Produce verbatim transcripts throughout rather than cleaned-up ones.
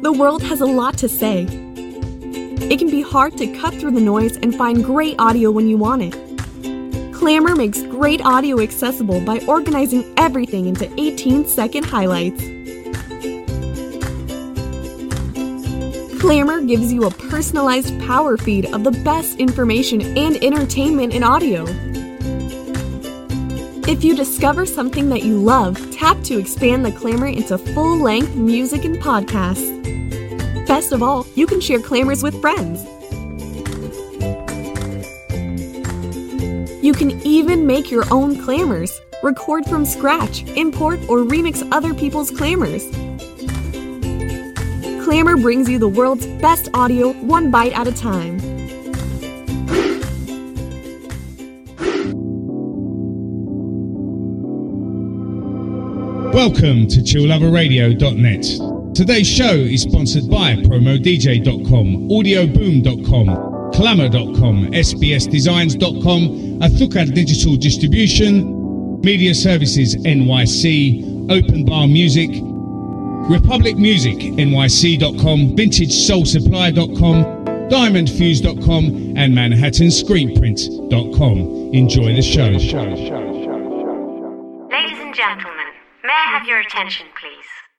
The world has a lot to say. It can be hard to cut through the noise and find great audio when you want it. Clamor makes great audio accessible by organizing everything into eighteen-second highlights. Clamor gives you a personalized power feed of the best information and entertainment in audio. If you discover something that you love, tap to expand the Clamor into full-length music and podcasts. Best of all, you can share Clamors with friends. You can even make your own Clamors, record from scratch, import or remix other people's Clamors. Clamor brings you the world's best audio one bite at a time. Welcome to chill lover radio dot net. Today's show is sponsored by promo d j dot com, audio boom dot com, clamor dot com, s b s designs dot com, Azúcar Digital Distribution, Media Services N Y C, Open Bar Music, Republic Music N Y C dot com, Vintage Soul Supply dot com, Diamond Fuse dot com, and Manhattan Screenprint dot com. Enjoy the show. Ladies and gentlemen, may I have your attention, please?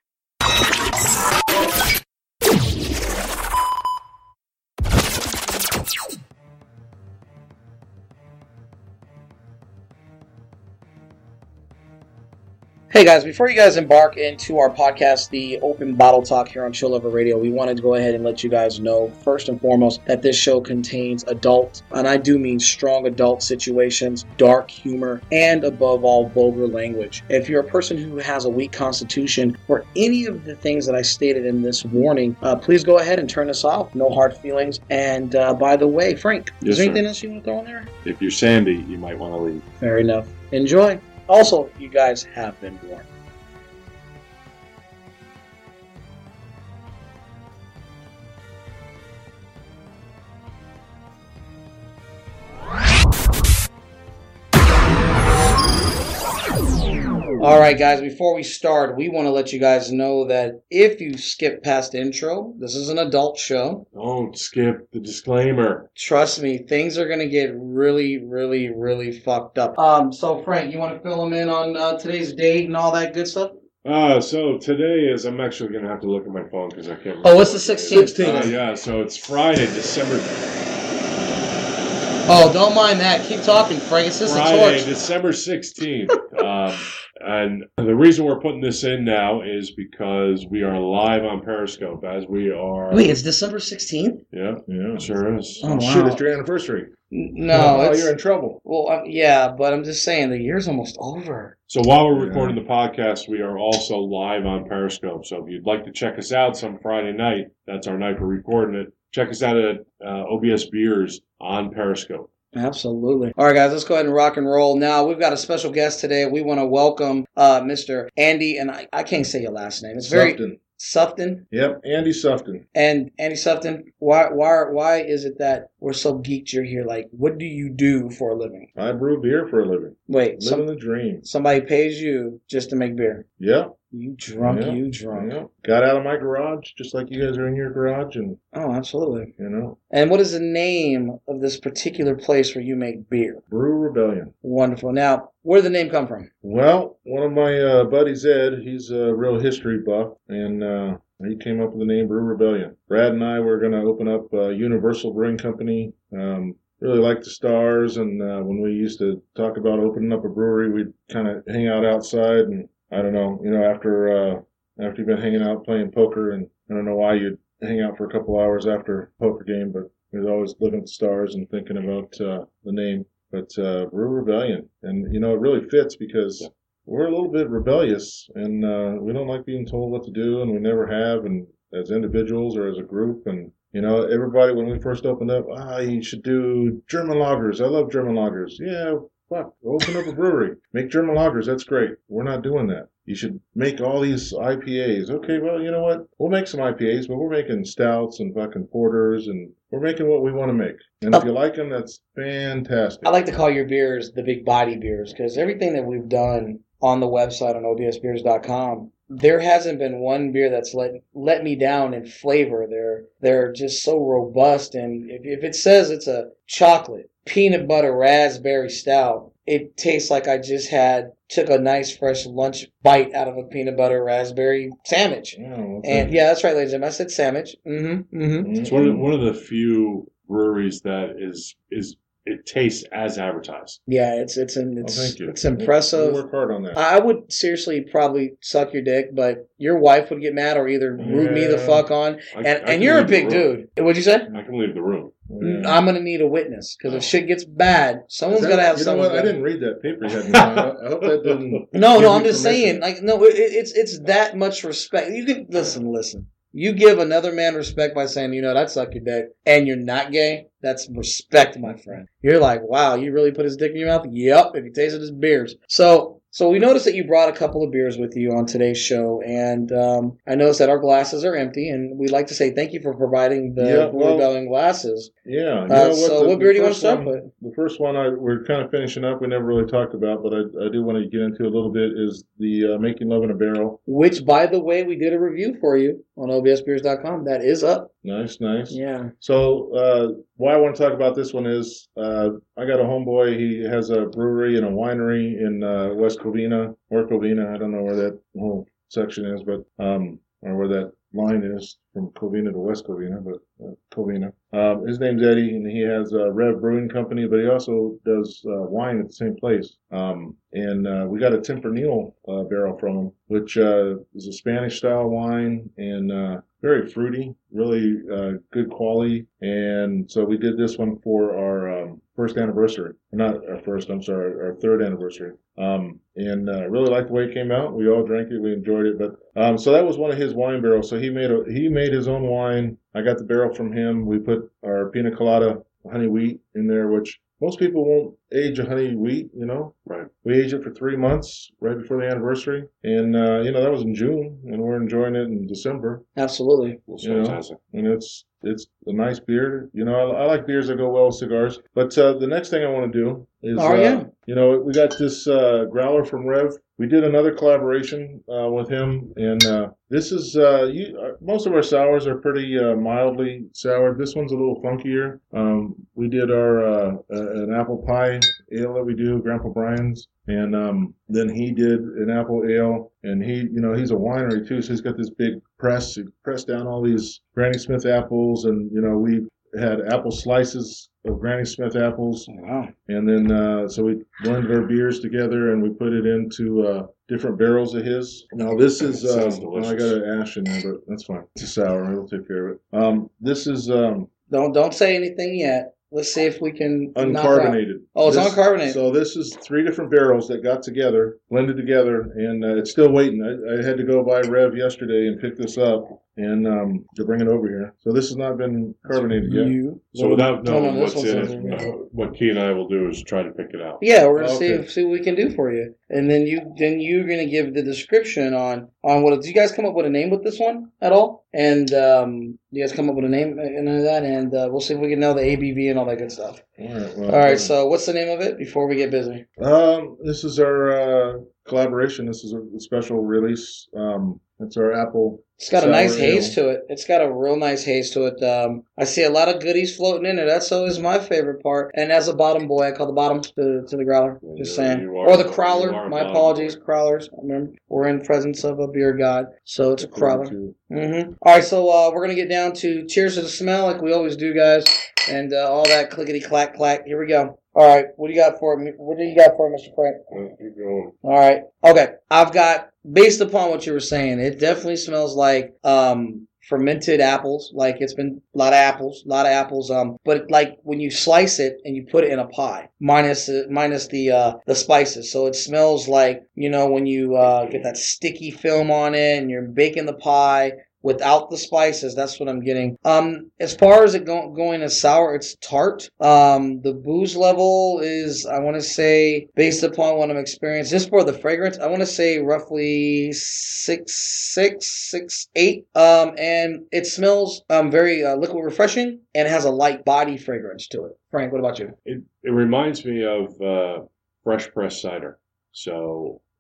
Hey guys, before you guys embark into our podcast, the Open Bottle Talk here on Chill Lover Radio, we wanted to go ahead and let you guys know, first and foremost, that this show contains adult, and I do mean strong adult situations, dark humor, and above all, vulgar language. If you're a person who has a weak constitution or any of the things that I stated in this warning, uh, please go ahead and turn this off. No hard feelings. And uh, by the way, Frank, yes, is there sir. anything else you want to throw in there? If you're Sandy, you might want to leave. Fair enough. Enjoy. Also, you guys have been warned. All right, guys, before we start, we want to let you guys know that if you skip past the intro, this is an adult show. Don't skip the disclaimer. Trust me, things are going to get really, really, really fucked up. Um, so, Frank, you want to fill them in on uh, today's date and all that good stuff? Uh, so today is, I'm actually going to have to look at my phone because I can't remember. Oh, what's the sixteenth? Uh, yeah, so it's Friday, December... Oh, don't mind that. Keep talking, Frank. It's just Friday, a torch. December sixteenth. um, and the reason we're putting this in now is because we are live on Periscope as we are... Wait, it's December sixteenth? Yeah, yeah, sure is. Oh, wow. Shit, it's your anniversary. No, oh, it's... you're in trouble. Well, um, yeah, but I'm just saying the year's almost over. So while we're recording the podcast, we are also live on Periscope. So if you'd like to check us out some Friday night, that's our night for recording it. Check us out at uh, O B S Beers on Periscope. Absolutely. All right, guys, let's go ahead and rock and roll. Now, we've got a special guest today. We want to welcome uh, Mister Andy, and I, I can't say your last name. It's very... Sufton. Sufton? Yep, Andy Sufton. And Andy Sufton, why why why is it that we're so geeked you're here? Like, what do you do for a living? I brew beer for a living. Wait, Living some, the dream. somebody pays you just to make beer. Yeah. You drunk, yeah. you drunk. Yeah. Got out of my garage, just like you guys are in your garage, and Oh, absolutely. you know, And what is the name of this particular place where you make beer? Brew Rebellion. Wonderful. Now, where did the name come from? Well, one of my uh, buddies, Ed, he's a real history buff, and uh, he came up with the name Brew Rebellion. Brad and I were going to open up a Universal Brewing Company. Um, really liked the stars, and uh, when we used to talk about opening up a brewery, we'd kind of hang out outside, and I don't know, you know, after uh, after you've been hanging out playing poker, and I don't know why you'd hang out for a couple hours after a poker game, but we'd always looking at the stars and thinking about uh, the name. But uh, Brew Rebellion, and you know, it really fits because we're a little bit rebellious, and uh, we don't like being told what to do, and we never have, and as individuals or as a group, and you know, everybody, when we first opened up, ah, you should do German lagers. I love German lagers. Yeah, fuck, open up a brewery. Make German lagers. That's great. We're not doing that. You should make all these I P As. Okay, well, you know what? We'll make some I P As, but we're making stouts and fucking porters, and we're making what we want to make. And if you like them, that's fantastic. I like to call your beers the big body beers because everything that we've done on the website on O B S beers dot com there hasn't been one beer that's let let me down in flavor. They're they're just so robust, and if, if it says it's a chocolate peanut butter raspberry stout, it tastes like I just had took a nice fresh lunch bite out of a peanut butter raspberry sandwich. Oh, okay. And yeah, that's right, ladies and gentlemen. I said sandwich. Mm-hmm. Mm-hmm. It's one of, one of the few breweries that is is it tastes as advertised. Yeah, it's it's an, it's Oh, thank you. it's impressive. We'll work hard on that. I would seriously probably suck your dick, but your wife would get mad or either root me the Yeah. fuck on. I- And I and can you're a leave the big room. dude. What'd you say? I can leave the room. Yeah. I'm gonna need a witness because if shit gets bad, someone's Is that- gotta have you know someone. what? I didn't read that paper you had me sign. I I hope that didn't. No, give no, you I'm just permission. saying. Like, no, it, it's it's that much respect. You can listen, listen. You give another man respect by saying, you know, what, I'd suck your dick, and you're not gay. That's respect, my friend. You're like, wow, you really put his dick in your mouth? Yep, if you tasted his beers. So, so we noticed that you brought a couple of beers with you on today's show, and um, I noticed that our glasses are empty, and we'd like to say thank you for providing the Yeah, Brew well- Rebellion glasses. Yeah. You Uh, know what? so the, what beer do you want to first start one- with? The first one I, we're kind of finishing up. We never really talked about, but I, I do want to get into a little bit is the uh, Making Love in a Barrel. Which, by the way, we did a review for you on O B S beers dot com. That is up. Nice, nice. Yeah. So uh, why I want to talk about this one is uh, I got a homeboy. He has a brewery and a winery in uh, West Covina or Covina. I don't know where that whole section is, but um, or where that line is from Covina to West Covina, but uh, Covina. Um, his name's Eddie, and he has a Rev Brewing Company, but he also does uh, wine at the same place. Um, and uh, we got a Tempranillo uh, barrel from him, which uh, is a Spanish-style wine and uh, very fruity, really uh, good quality. And so we did this one for our um, first anniversary. Not our first, I'm sorry, our third anniversary. Um, and uh, really liked the way it came out. We all drank it. We enjoyed it. But um, so that was one of his wine barrels. So he made a he made his own wine. I got the barrel from him. We put our pina colada honey wheat in there, which most people won't age a honey wheat, you know. Right. We aged it for three months right before the anniversary. And, uh, you know, that was in June, and we're enjoying it in December. Absolutely. It's You know? fantastic. And it's it's a nice beer. You know, I, I like beers that go well with cigars. But uh, the next thing I want to do is, Oh, uh, yeah. you know, we got this uh, growler from Rev. We did another collaboration uh, with him, and uh, this is uh, you, uh, most of our sours are pretty uh, mildly soured. This one's a little funkier. Um, we did our uh, uh, an apple pie ale that we do, Grandpa Brian's, and um, then he did an apple ale, and he, you know, he's a winery too, so he's got this big press. He pressed down all these Granny Smith apples, and you know, we had apple slices of Granny Smith apples. Wow. And then, uh, so we blended our beers together and we put it into uh, different barrels of his. Now, this is, uh, Sounds well, I delicious. got an ash in there, but that's fine. It's a sour. We'll take care of it. Um, this is um, Don't don't say anything yet. Let's see if we can knock out- uncarbonated. Oh, it's This- uncarbonated. So this is three different barrels that got together, blended together, and uh, it's still waiting. I, I had to go by Rev yesterday and pick this up and um, to bring it over here. So this has not been carbonated yet. You. So without No, no, knowing this what's one in says it, we're gonna- uh, what Key and I will do is try to pick it out. Yeah, we're gonna see Okay. if, see what we can do for you, and then you then you're gonna give the description on on what. Did you guys come up with a name with this one at all? And um, you guys come up with a name and all that, and uh, we'll see if we can know the A B V and all that good stuff. All right. Well, All right. So what's the name of it before we get busy? Um, this is our uh, collaboration. This is a special release. Um, it's our apple. It's got a sour nice haze ale. to it. It's got a real nice haze to it. Um, I see a lot of goodies floating in there. That's always my favorite part. And as a bottom boy, I call the bottom to, to the growler. Just You- saying. you are- Or the you crowler. are a My bottom apologies, boy. crowlers. Remember, we're in presence of a beer god, so it's a crowler. Two. Mm-hmm. All right, so uh, we're gonna get down to cheers to the smell, like we always do, guys, and uh, all that clickety clack clack. Here we go. All right, what do you got for me? What do you got for me, Mister Frank? Uh, keep going. All right. Okay. I've got, based upon what you were saying, it definitely smells like um, fermented apples. Like it's been a lot of apples, a lot of apples. Um, but like when you slice it and you put it in a pie, minus minus the uh, the spices. So it smells like, you know, when you uh, get that sticky film on it and you're baking the pie. Without the spices, that's what I'm getting. Um, as far as it go- going as sour, it's tart. Um, the booze level is, I want to say, based upon what I'm experiencing, just for the fragrance, I want to say roughly six, six, six, eight. Um, and it smells um very uh, liquid refreshing and it has a light body fragrance to it. Frank, what about you? It it reminds me of uh, fresh pressed cider. So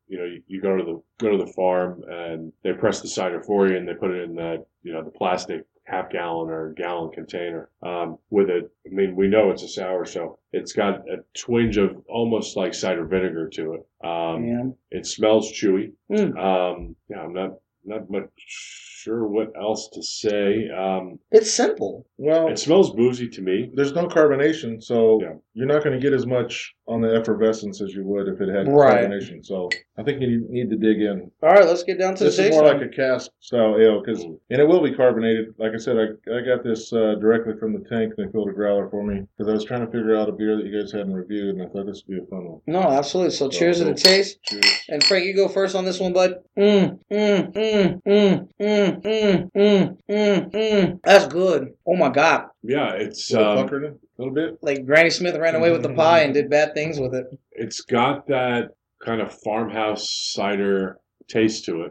you know, you, you go to the go to the farm and they press the cider for you and they put it in that, you know, the plastic half gallon or gallon container um, with it. I mean, we know it's a sour, so it's got a twinge of almost like cider vinegar to it. Um, Yeah. It smells chewy. Mm. Um, yeah, I'm not not much sure what else to say. Um, It's simple. Well, it smells boozy to me. there's no carbonation, so Yeah. you're not going to get as much on the effervescence as you would if it had Right. carbonation. So I think you need to dig in. All right, let's get down to This the is taste. more then. like a cask style ale, because Mm. and it will be carbonated. Like I said, I I got this uh, directly from the tank. They filled a growler for me because I was trying to figure out a beer that you guys hadn't reviewed, and I thought this would be a fun one. No, absolutely. So cheers to the taste. Cheers. And Frank, you go first on this one, bud. Mm, mm, mm, mm, mm, mm, mm, mm, mm. That's good. Oh my God. Yeah, it's A little um, puckered a little bit. Like Granny Smith ran away with the pie and did bad things with it. it's got that kind of farmhouse cider taste to it.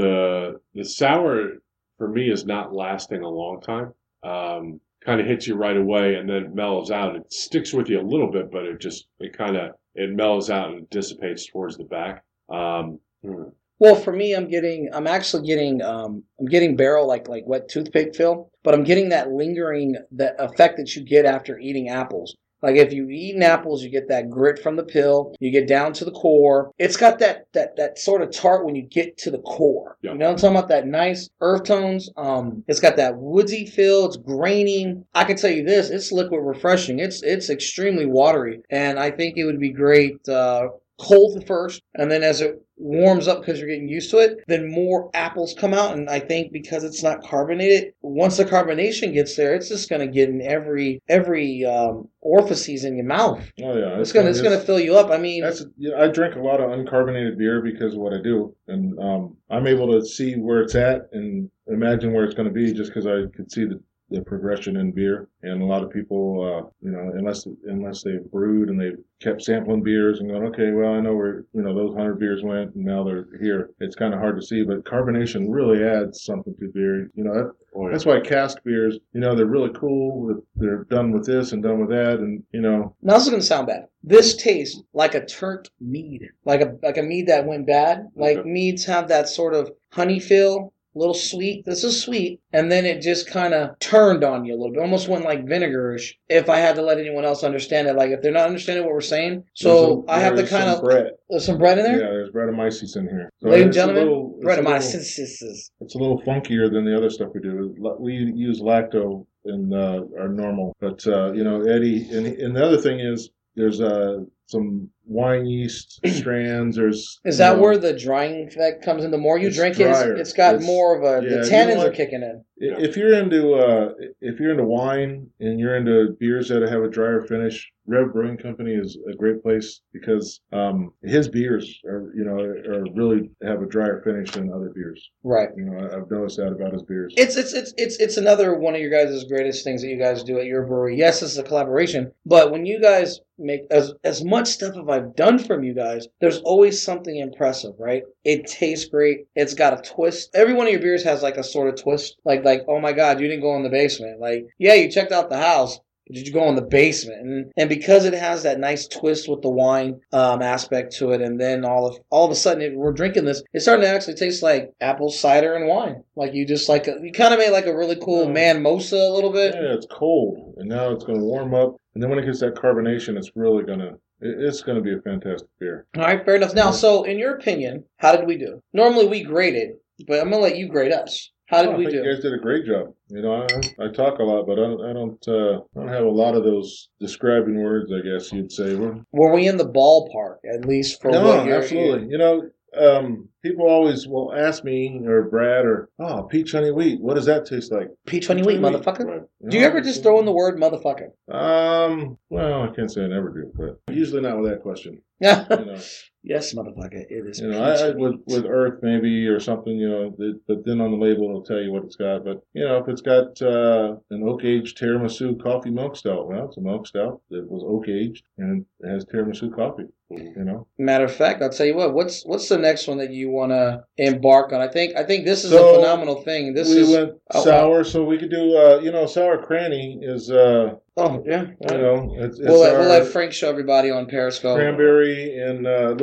The the sour for me is not lasting a long time. Um, kind of hits you right away and then mellows out. It sticks with you a little bit, but it just it kind of it mellows out and dissipates towards the back. Um, hmm. Well, for me, I'm getting, I'm actually getting, um, I'm getting barrel like like wet toothpick feel, but I'm getting that lingering, the effect that you get after eating apples. Like if you've eaten apples, you get that grit from the pill. You get down to the core. It's got that that that sort of tart when you get to the core. Yeah. You know what I'm talking about? That nice earth tones. Um, it's got that woodsy feel. It's grainy. I can tell you this: it's liquid refreshing. It's it's extremely watery, and I think it would be great uh, cold at first, and then as it warms up because you're getting used to it, then more apples come out. And I think because it's not carbonated, once the carbonation gets there, it's just going to get in every every um, orifices in your mouth. Oh yeah, It's gonna it's gonna fill you up. I mean, That's you know, I drink a lot of uncarbonated beer because of what I do, and um, I'm able to see where it's at and imagine where it's going to be just because I could see the, the progression in beer. And a lot of people, uh, you know, unless unless they've brewed and they've kept sampling beers and going, okay, well, I know where you know those hundred beers went, and now they're here. It's kind of hard to see, but carbonation really adds something to beer. You know, that, Oh, yeah. that's why cask beers, you know, they're really cool. With, they're done with this and done with that, and you know. now this is gonna sound bad. This tastes like a turnt mead, like a like a mead that went bad. Like Okay. meads have that sort of honey feel, a little sweet. This is sweet, and then it just kind of turned on you a little bit, almost went like vinegarish. If I had to let anyone else understand it, like if they're not understanding what we're saying, so There's I have to there's kind some of bread. there's some bread in there. Yeah, there's Brettanomyces in here. So Ladies and it's a gentlemen, little- it's a bread of mine. little- It's a little funkier than the other stuff we do. We use lacto in uh, our normal, but uh, you know, Eddie, and, and the other thing is there's uh, some wine yeast strands. There's Is you that know, where the drying effect comes in? The more you It's drink drier. it, it's got It's- more of a. yeah, the you tannins want- are kicking in. if you're into uh, if you're into wine and you're into beers that have a drier finish, Rev Brewing Company is a great place because um, his beers are you know are really have a drier finish than other beers. Right. You know, I, I've noticed that about his beers. It's it's it's it's it's another one of your guys' greatest things that you guys do at your brewery. Yes, it's a collaboration, but when you guys make as as much stuff as I've done from you guys, there's always something impressive, right? It tastes great. It's got a twist. Every one of your beers has like a sort of twist, like like oh my god, you didn't go in the basement. Like yeah, you checked out the house. Did you go in the basement? And and because it has that nice twist with the wine um, aspect to it, and then all of all of a sudden it, we're drinking this, it's starting to actually taste like apple cider and wine. Like you just like a, you kind of made like a really cool Yeah. man mosa a little bit. Yeah, it's cold, and now it's going to warm up, and then when it gets that carbonation, it's really going to it, it's going to be a fantastic beer. All right, fair enough. Now, so in your opinion, how did we do? Normally we grade it, but I'm gonna let you grade us. How did Oh, I we think do? you guys did a great job. You know, I, I talk a lot, but I don't I don't, uh, I don't have a lot of those describing words. I guess you'd say. We're, Were we in the ballpark at least for no, what you're absolutely. You know, um, people always will ask me or Brad or oh, peach honey wheat. What does that taste like? Peach honey wheat, Peach honey motherfucker? Right. Do you ever just throw in the word motherfucker? Um. Well, I can't say I never do, but usually not with that question. Yeah. You know. Yes, motherfucker. It is. You know, peach I, I honey. with with Earth maybe or something. You know, it, but then on the label it'll tell you what it's got. But you know, if it's got uh, an oak aged tiramisu coffee milk stout, well, it's a milk stout that was oak aged and it has tiramisu coffee. You know, Matter of fact, I'll tell you what. What's what's the next one that you want to embark on? I think I think this is So, a phenomenal thing. This we is went oh, sour, so we could do. Uh, you know, sour cranny is. Uh, Oh yeah. you know, it's, it's We'll let, our we'll let Frank show everybody on Periscope. cranberry and uh, a little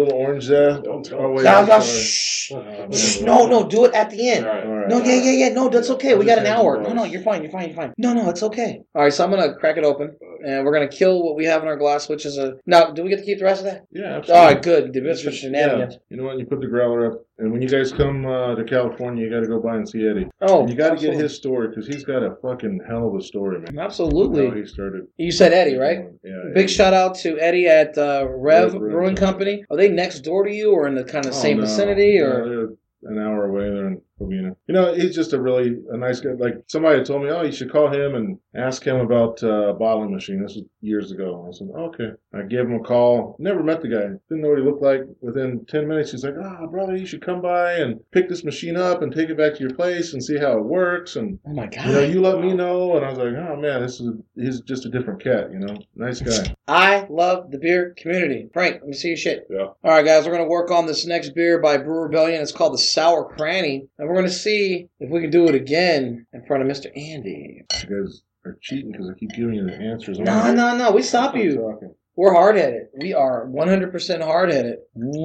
little orange zest. Don't Oh, wait, No, I'm no, sorry. shh. Oh, man. Shh, no, no, do it at the end. All right. All right. No, yeah, yeah, yeah. No, that's okay. We got an hour. No, no, Nice. you're fine. You're fine. You're fine. No, no, it's okay. All right, so I'm gonna crack it open, and we're gonna kill what we have in our glass, which is a. Now, do we get to keep the rest of that? Yeah, absolutely. All right, good. The best for Yeah. shenanigans. You know what? You put the growler up, and when you guys come uh, to California, you got to go by and see Eddie. Oh, And you got to get absolutely. his story because he's got a fucking hell of a story, man. How Absolutely. he started. You said Eddie, right? Yeah. Big Eddie. shout out to Eddie at uh, Rev Rev Brewing Brewing Company. Are they next door to you, or in the kind of Oh, same no. vicinity, No, or? they're an hour away there in Covina. You know, he's just a really a nice guy. Like somebody had told me, oh, you should call him and ask him about uh, a bottling machine. This was years ago. I said, okay. I gave him a call. Never met the guy. Didn't know what he looked like. Within ten minutes, he's like, oh, brother, you should come by and pick this machine up and take it back to your place and see how it works. And Oh my God! you know, you let me know. And I was like, oh man, this is he's just a different cat. You know, nice guy. I love the beer community. Frank, let me see your shit. Yeah. All right, guys, we're going to work on this next beer by Brew Rebellion. It's called the Sour Cranny. And we're going to see if we can do it again in front of Mister Andy. You guys are cheating because I keep giving you the answers. No, no, no. We stop I'm you. talking. We're hard-headed. We are one hundred percent hard-headed.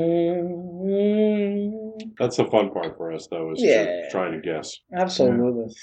Mm, That's the fun part for us, though, is Yeah. tr- trying to guess. absolutely.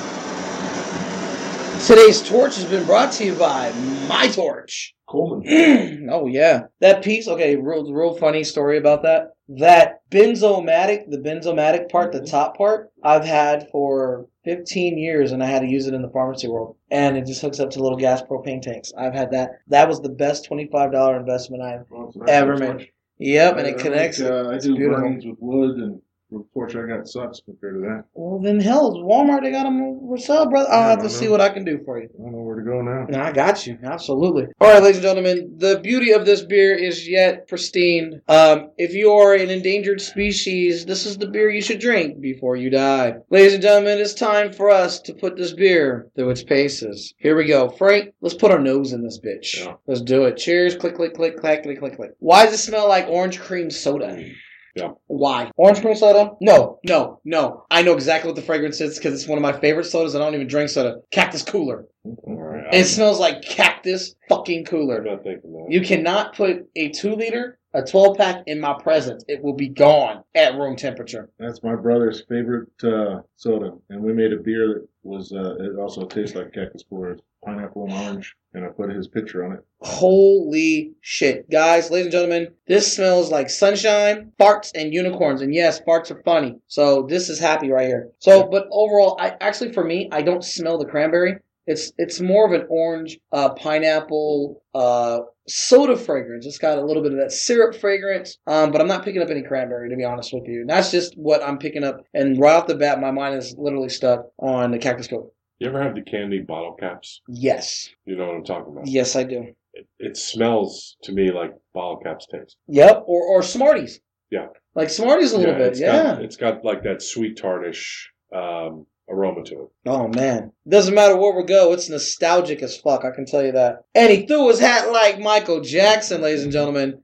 Today's torch has been brought to you by My Torch. Coleman. Oh yeah, that piece. Okay, real, real funny story about that. That benzomatic, the benzomatic part, the top part, I've had for fifteen years, and I had to use it in the pharmacy world. And it just hooks up to little gas propane tanks. I've had that. That was the best twenty-five dollar investment I've Well, it's nice ever torch. made. Yep, and I- it I connects. like, uh, I It's do beautiful. burnings with wood, and the torch I got sucks compared to that. Well, then hell, Walmart, they got them for sale, brother. I'll Yeah, have I to know. see what I can do for you. I don't know where to go now. No, I got you. Absolutely. All right, ladies and gentlemen, the beauty of this beer is yet pristine. Um, if you are an endangered species, this is the beer you should drink before you die. Ladies and gentlemen, it's time for us to put this beer through its paces. Here we go. Frank, let's put our nose in this bitch. Yeah. Let's do it. Cheers. Click, click, click, clack, click, click, click. Why does it smell like orange cream soda? Yeah. Why? Orange cream soda? No, no, no. I know exactly what the fragrance is because it's one of my favorite sodas. I don't even drink soda. Cactus Cooler. All right. It smells like cactus fucking I'm cooler. not thinking that. You cannot put a two liter, a twelve pack in my presence. It will be gone at room temperature. That's my brother's favorite uh, soda, and we made a beer that was. Uh, it also tastes like cactus cooler, pineapple and orange, and I put his picture on it. Holy shit. Guys, ladies and gentlemen, this smells like sunshine, farts, and unicorns. And yes, farts are funny. So this is happy right here. So, but overall, I actually, for me, I don't smell the cranberry. It's it's more of an orange, uh, pineapple, uh, soda fragrance. It's got a little bit of that syrup fragrance, um, but I'm not picking up any cranberry, to be honest with you. And that's just what I'm picking up. And right off the bat, my mind is literally stuck on the Cactus Coke. You ever have the candy bottle caps? Yes. You know what I'm talking about? Yes, I do. It, it smells to me like bottle caps taste. Yep. Or or Smarties. Yeah. Like Smarties a little bit. it's Yeah. Got, it's got like that sweet tarnish um, aroma to it. Oh man, doesn't matter where we go, it's nostalgic as fuck, I can tell you that. And he threw his hat like Michael Jackson, ladies and gentlemen.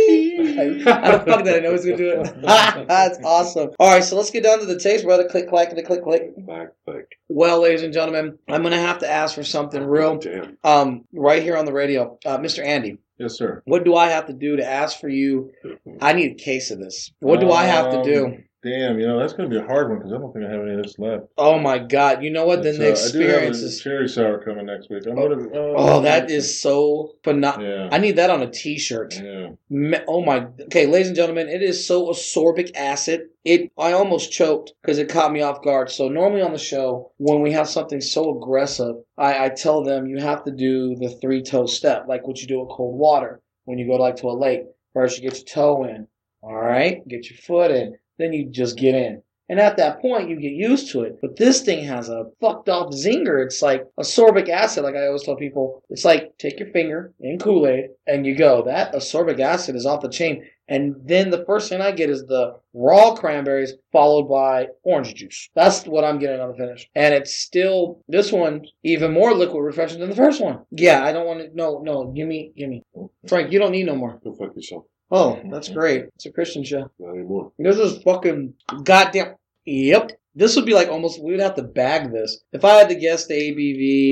How the fuck did I know he was gonna do it? That's awesome. Alright, so let's get down to the taste, brother. Click, clack, and click, click. Back thick. Well, ladies and gentlemen, I'm gonna have to ask for something real Damn. um right here on the radio. Uh, Mister Andy, Yes, sir. what do I have to do to ask for you? I need a case of this. What do I have to do? Um, Damn, you know, that's going to be a hard one because I don't think I have any of this left. Oh my god, you know what? Then the It's, uh, I do have experience a is cherry sour coming next week. I'm Oh, gonna, uh, Oh, that is so phenomenal. Yeah. I need that on a t-shirt. Yeah. Me- Oh my. Okay, ladies and gentlemen, it is so ascorbic acid. It I almost choked because it caught me off guard. So normally on the show, when we have something so aggressive, I, I tell them you have to do the three toe step, like what you do with cold water when you go like to a lake. First, you get your toe in. All right, get your foot in. Then you just get in. And at that point, you get used to it. But this thing has a fucked off zinger. It's like ascorbic acid, like I always tell people. It's like take your finger in Kool-Aid and you go. That ascorbic acid is off the chain. And then the first thing I get is the raw cranberries followed by orange juice. That's what I'm getting on the finish. And it's still, this one, even more liquid refreshing than the first one. Yeah, I don't want to, no, no, give me, give me. Frank, you don't need no more. Go fuck yourself. Oh, that's great. It's a Christian show. Not anymore. This is fucking goddamn. Yep. This would be like almost, we would have to bag this. If I had to guess the A B V,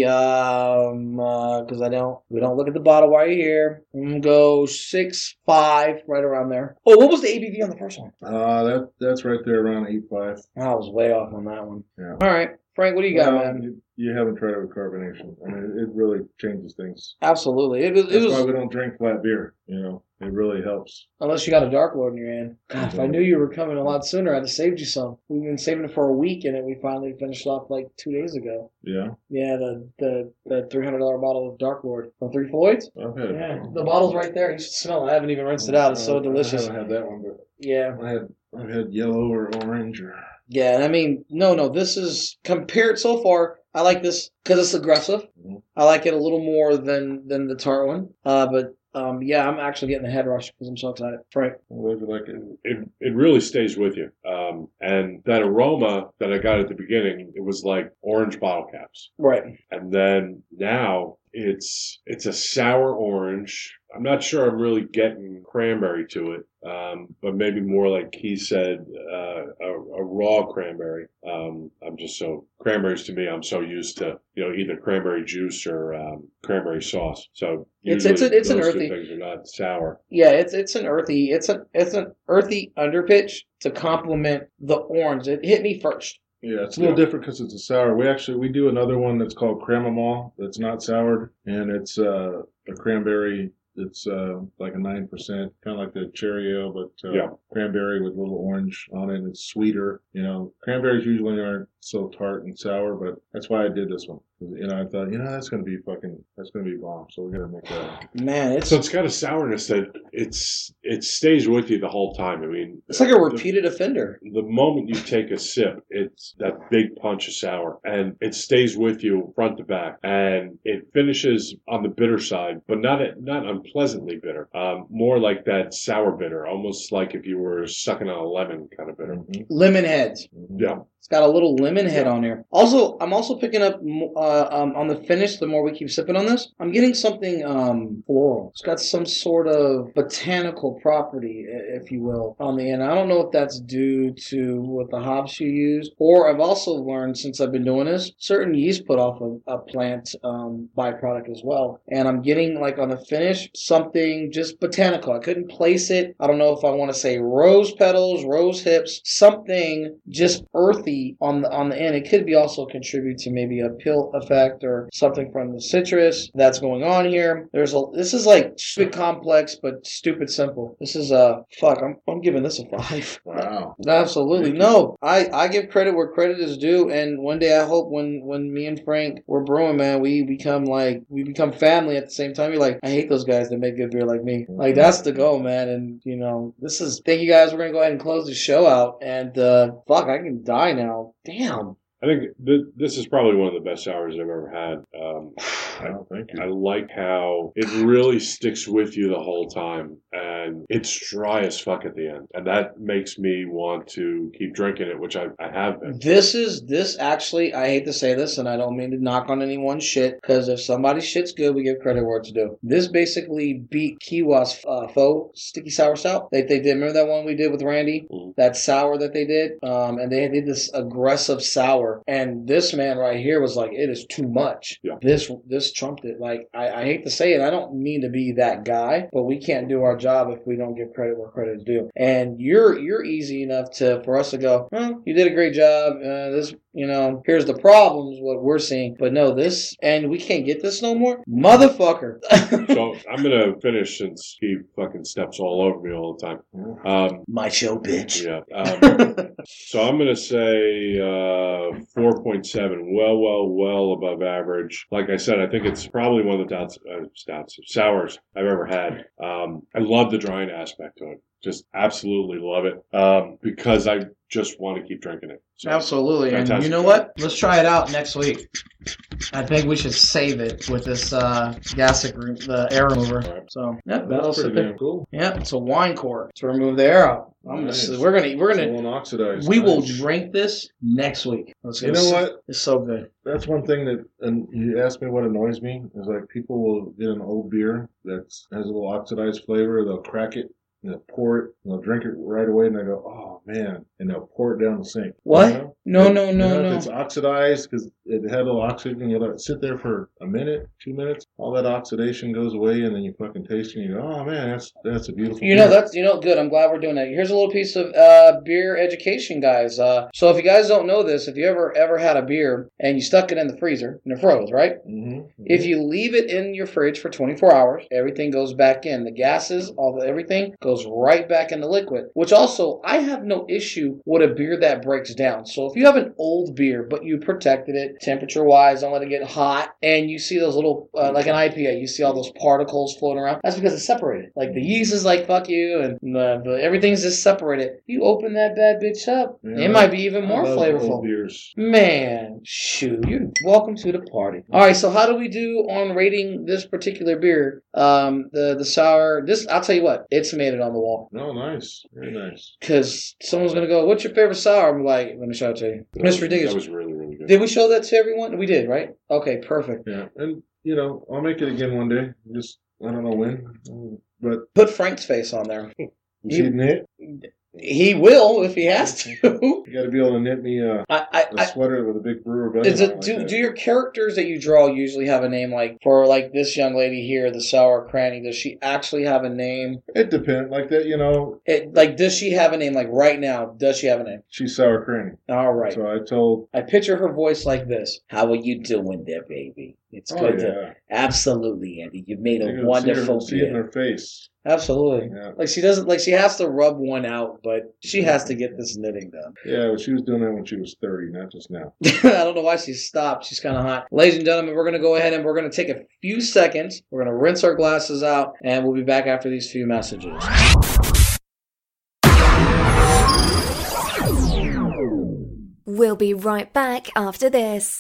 um, uh, cause I don't, we don't look at the bottle while you're here. I'm gonna go six, five, right around there. Oh, what was the A B V on the first one? Uh, that that's right there around eight five. I was way off on that one. Yeah. All right. Frank, what do you got, Well, man? You, you haven't tried it with carbonation. I mean, it really changes things. Absolutely. It was, it That's was why we don't drink flat beer. You know, it really helps. unless you got a Dark Lord in your hand. God, if I knew you were coming a lot sooner, I'd have saved you some. We've been saving it for a week, and then we finally finished off like two days ago. Yeah. Yeah, the the, the three hundred dollars bottle of Dark Lord from Three Floyds. Okay. Yeah, the bottle's right there. You should smell it. I haven't even rinsed it out. It's so I delicious. haven't had that one, but Yeah. I had I've had yellow or orange or. Yeah, and I mean, no, no, this is, compared so far, I like this because it's aggressive. Mhm. I like it a little more than, than the tart one. Uh, but, um, yeah, I'm actually getting a head rush because I'm so excited. Right. What do you like it? It it really stays with you. Um, and that aroma that I got at the beginning, it was like orange bottle caps. Right. And then now it's it's a sour orange. I'm not sure I'm really getting cranberry to it, um, but maybe more like he said, uh, a, a raw cranberry. Um, I'm just so cranberries to me. I'm so used to you know either cranberry juice or um, cranberry sauce. So It's- usually it's a- it's an those two earthy- things are not sour. Yeah, it's it's an earthy, it's an it's an earthy underpitch to complement the orange. It hit me first. Yeah, it's a little Yeah. different because it's a sour. We actually we do another one that's called Cremamol that's not soured, and it's uh, a cranberry. It's uh, like a nine percent, kind of like the cherry ale, but uh, Yeah. cranberry with a little orange on it. It's sweeter. You know, cranberries usually aren't so tart and sour, but that's why I did this one. You know, I thought, you know, that's gonna be fucking, that's gonna be bomb. So we're gonna make that. Man, it's So it's got a sourness that it's it stays with you the whole time. I mean, it's like a repeated offender. The moment you take a sip, it's that big punch of sour, and it stays with you front to back, and it finishes on the bitter side, but not not unpleasantly bitter. Um, more like that sour bitter, almost like if you were sucking on a lemon kind of bitter. Mhm. Lemon heads. Mhm. Yeah, It's got a little lemon head on there. Also, I'm also picking up uh, um, on the finish. The more we keep sipping on this, I'm getting something um, floral. It's got some sort of botanical property, i- if you will, on the end. I don't know if that's due to what the hops you used, or I've also learned since I've been doing this, certain yeast put off a, a plant um, byproduct as well. And I'm getting like on the finish something just botanical. I couldn't place it. I don't know if I want to say rose petals, rose hips, something just earthy on the on the end. It could be also contribute to maybe a pill effect or something from the citrus that's going on here. There's a this is like stupid complex but stupid simple. This is a fuck. I'm I'm giving this a five. Wow. Absolutely no. I I give credit where credit is due, and one day I hope when when me and Frank were brewing, man, we become like we become family at the same time. You're like, I hate those guys that make good beer like me. Like that's the goal, man. And you know, this is thank you guys. We're gonna go ahead and close the show out. And uh fuck, I can die now. Damn. I think th- this is probably one of the best sours I've ever had. Um, Wow, thank you. I like how it really sticks with you the whole time, and it's dry as fuck at the end, and that makes me want to keep drinking it, which I, I have been. This is this actually. I hate to say this, and I don't mean to knock on anyone's shit, because if somebody's shit's good, we give credit where it's due. This basically beat Kiwa's uh, faux sticky sour stout. They they did. Remember that one we did with Randy? Mhm. That sour that they did, um, and they did this aggressive sour. And this man right here was like, it is too much. Yeah. This this trumped it. Like I, I hate to say it, I don't mean to be that guy, but we can't do our job if we don't give credit where credit is due. And you're you're easy enough to for us to go, well, you did a great job. Uh, this, you know, here's the problems what we're seeing. But no, this and we can't get this no more, motherfucker. So I'm gonna finish since he fucking steps all over me all the time. Um, My show, bitch. yeah. Um, so I'm gonna say uh, four point seven. Well, well, well above average. Like I said, I think it's probably one of the stouts, uh, stouts sours I've ever had. Um, I love the drying aspect to it. Just absolutely love it um, because I just want to keep drinking it. So, Absolutely. And Fantastic. you know what? Let's try it out next week. I think we should save it with this uh, gastric room, the air remover. Right. So, yeah, that'll That's sit pretty there. damn cool. Yeah, it's a wine core to remove the air out. I'm Nice. gonna, we're gonna, we're It's gonna, won't oxidize. we will Nice. drink this next week. Let's go. You know what? It's so good. That's one thing that, and you asked me what annoys me, is like people will get an old beer that has a little oxidized flavor, they'll crack it, and they'll pour it, and they'll drink it right away, and I go, oh man, and they'll pour it down the sink. What? You know? No, If- no, you no, know, no. If it's oxidized because it had a little oxygen, you let it sit there for a minute, two minutes, all that oxidation goes away, and then you fucking taste it, and you go, oh man, that's that's a beautiful. You know, beer. that's, you know, good. I'm glad we're doing that. Here's a little piece of uh, beer education, guys. Uh, so if you guys don't know this, if you ever, ever had a beer and you stuck it in the freezer and it froze, right? Mm-hmm. If you leave it in your fridge for twenty-four hours, everything goes back in. The gases, all the everything goes right back in the liquid. Which also, I have no issue with a beer that breaks down. So if you have an old beer, but you protected it temperature-wise, don't let it get hot, and you see those little, uh, like an I P A, you see all those particles floating around, that's because it's separated. Like the yeast is like, fuck you, and the, the, everything's just separated. You open that bad bitch up, Yeah, it might be even more I love flavorful. old beers. Man, shoot, you're welcome to the party. All right, so how do we do on rating this particular beer? Um, the the sour. This I'll tell you what, it's made it on the wall. No, nice, very nice. Because someone's gonna go, "What's your favorite sour?" I'm like, "Let me show it to you." That Mister was- Diggins. That was really, really good. Did we show that to everyone? We did, right? Okay, perfect. Yeah, and you know, I'll make it again one day. Just I don't know when, but Put Frank's face on there. is he knit? He will if he has to. You got to be able to knit me a, I, I, a I sweater with a big brewer belly. Is on it like do that. do your characters that you draw usually have a name? Like for like this young lady here, the sour cranny, does she actually have a name? It depends. Like that, you know. It like does she have a name? Like right now, does she have a name? She's sour cranny. All right. So I told. I picture her voice like this. How are you doing there, baby? It's Oh good yeah. to absolutely, Andy. You've made You're a gonna wonderful see, her, see it in beer. her face. Absolutely. Yeah. Like she doesn't like she has to rub one out, but she has to get this knitting done. Yeah, but she was doing that when she was thirty, not just now. I don't know why she stopped. She's kind of hot. Ladies and gentlemen, we're going to go ahead and we're going to take a few seconds. We're going to rinse our glasses out, and we'll be back after these few messages. We'll be right back after this.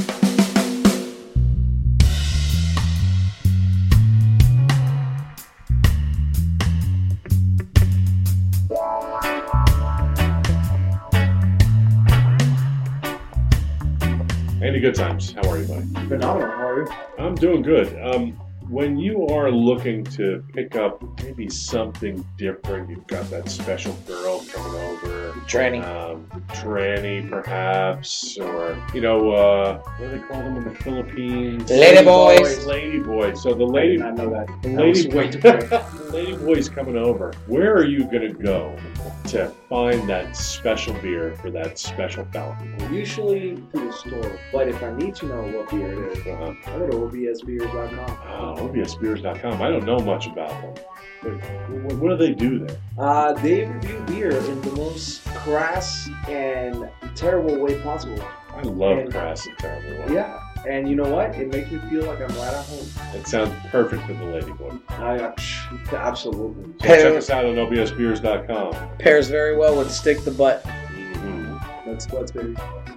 Andy Good Times, how are you, buddy? Phenomenal. How are you? I'm doing good. Um, when you are looking to pick up maybe something different, you've got that special girl coming over, Tranny. um, tranny perhaps, or you know, uh, what do they call them in the Philippines? Lady boys. Lady boys. So the I lady, did not know that. the That was lady, way too quick. the lady boy's coming over. Where are you gonna go to find that special beer for that special fella? Usually to the store, but if I need to know what beer it is, Uh-huh. I go to O B S beers dot com. Oh, O B S beers dot com. I don't know much about them. But what, what do they do there? Uh, they review beer in the most crass and terrible way possible. I love And- crass and terrible ones. Yeah, and you know what? It makes me feel like I'm right at home. It sounds perfect for the lady boy. I uh, psh, absolutely. So check us out on O B S beers dot com. Pairs very well with Stick the Butt. Mm-hmm. That's that's baby.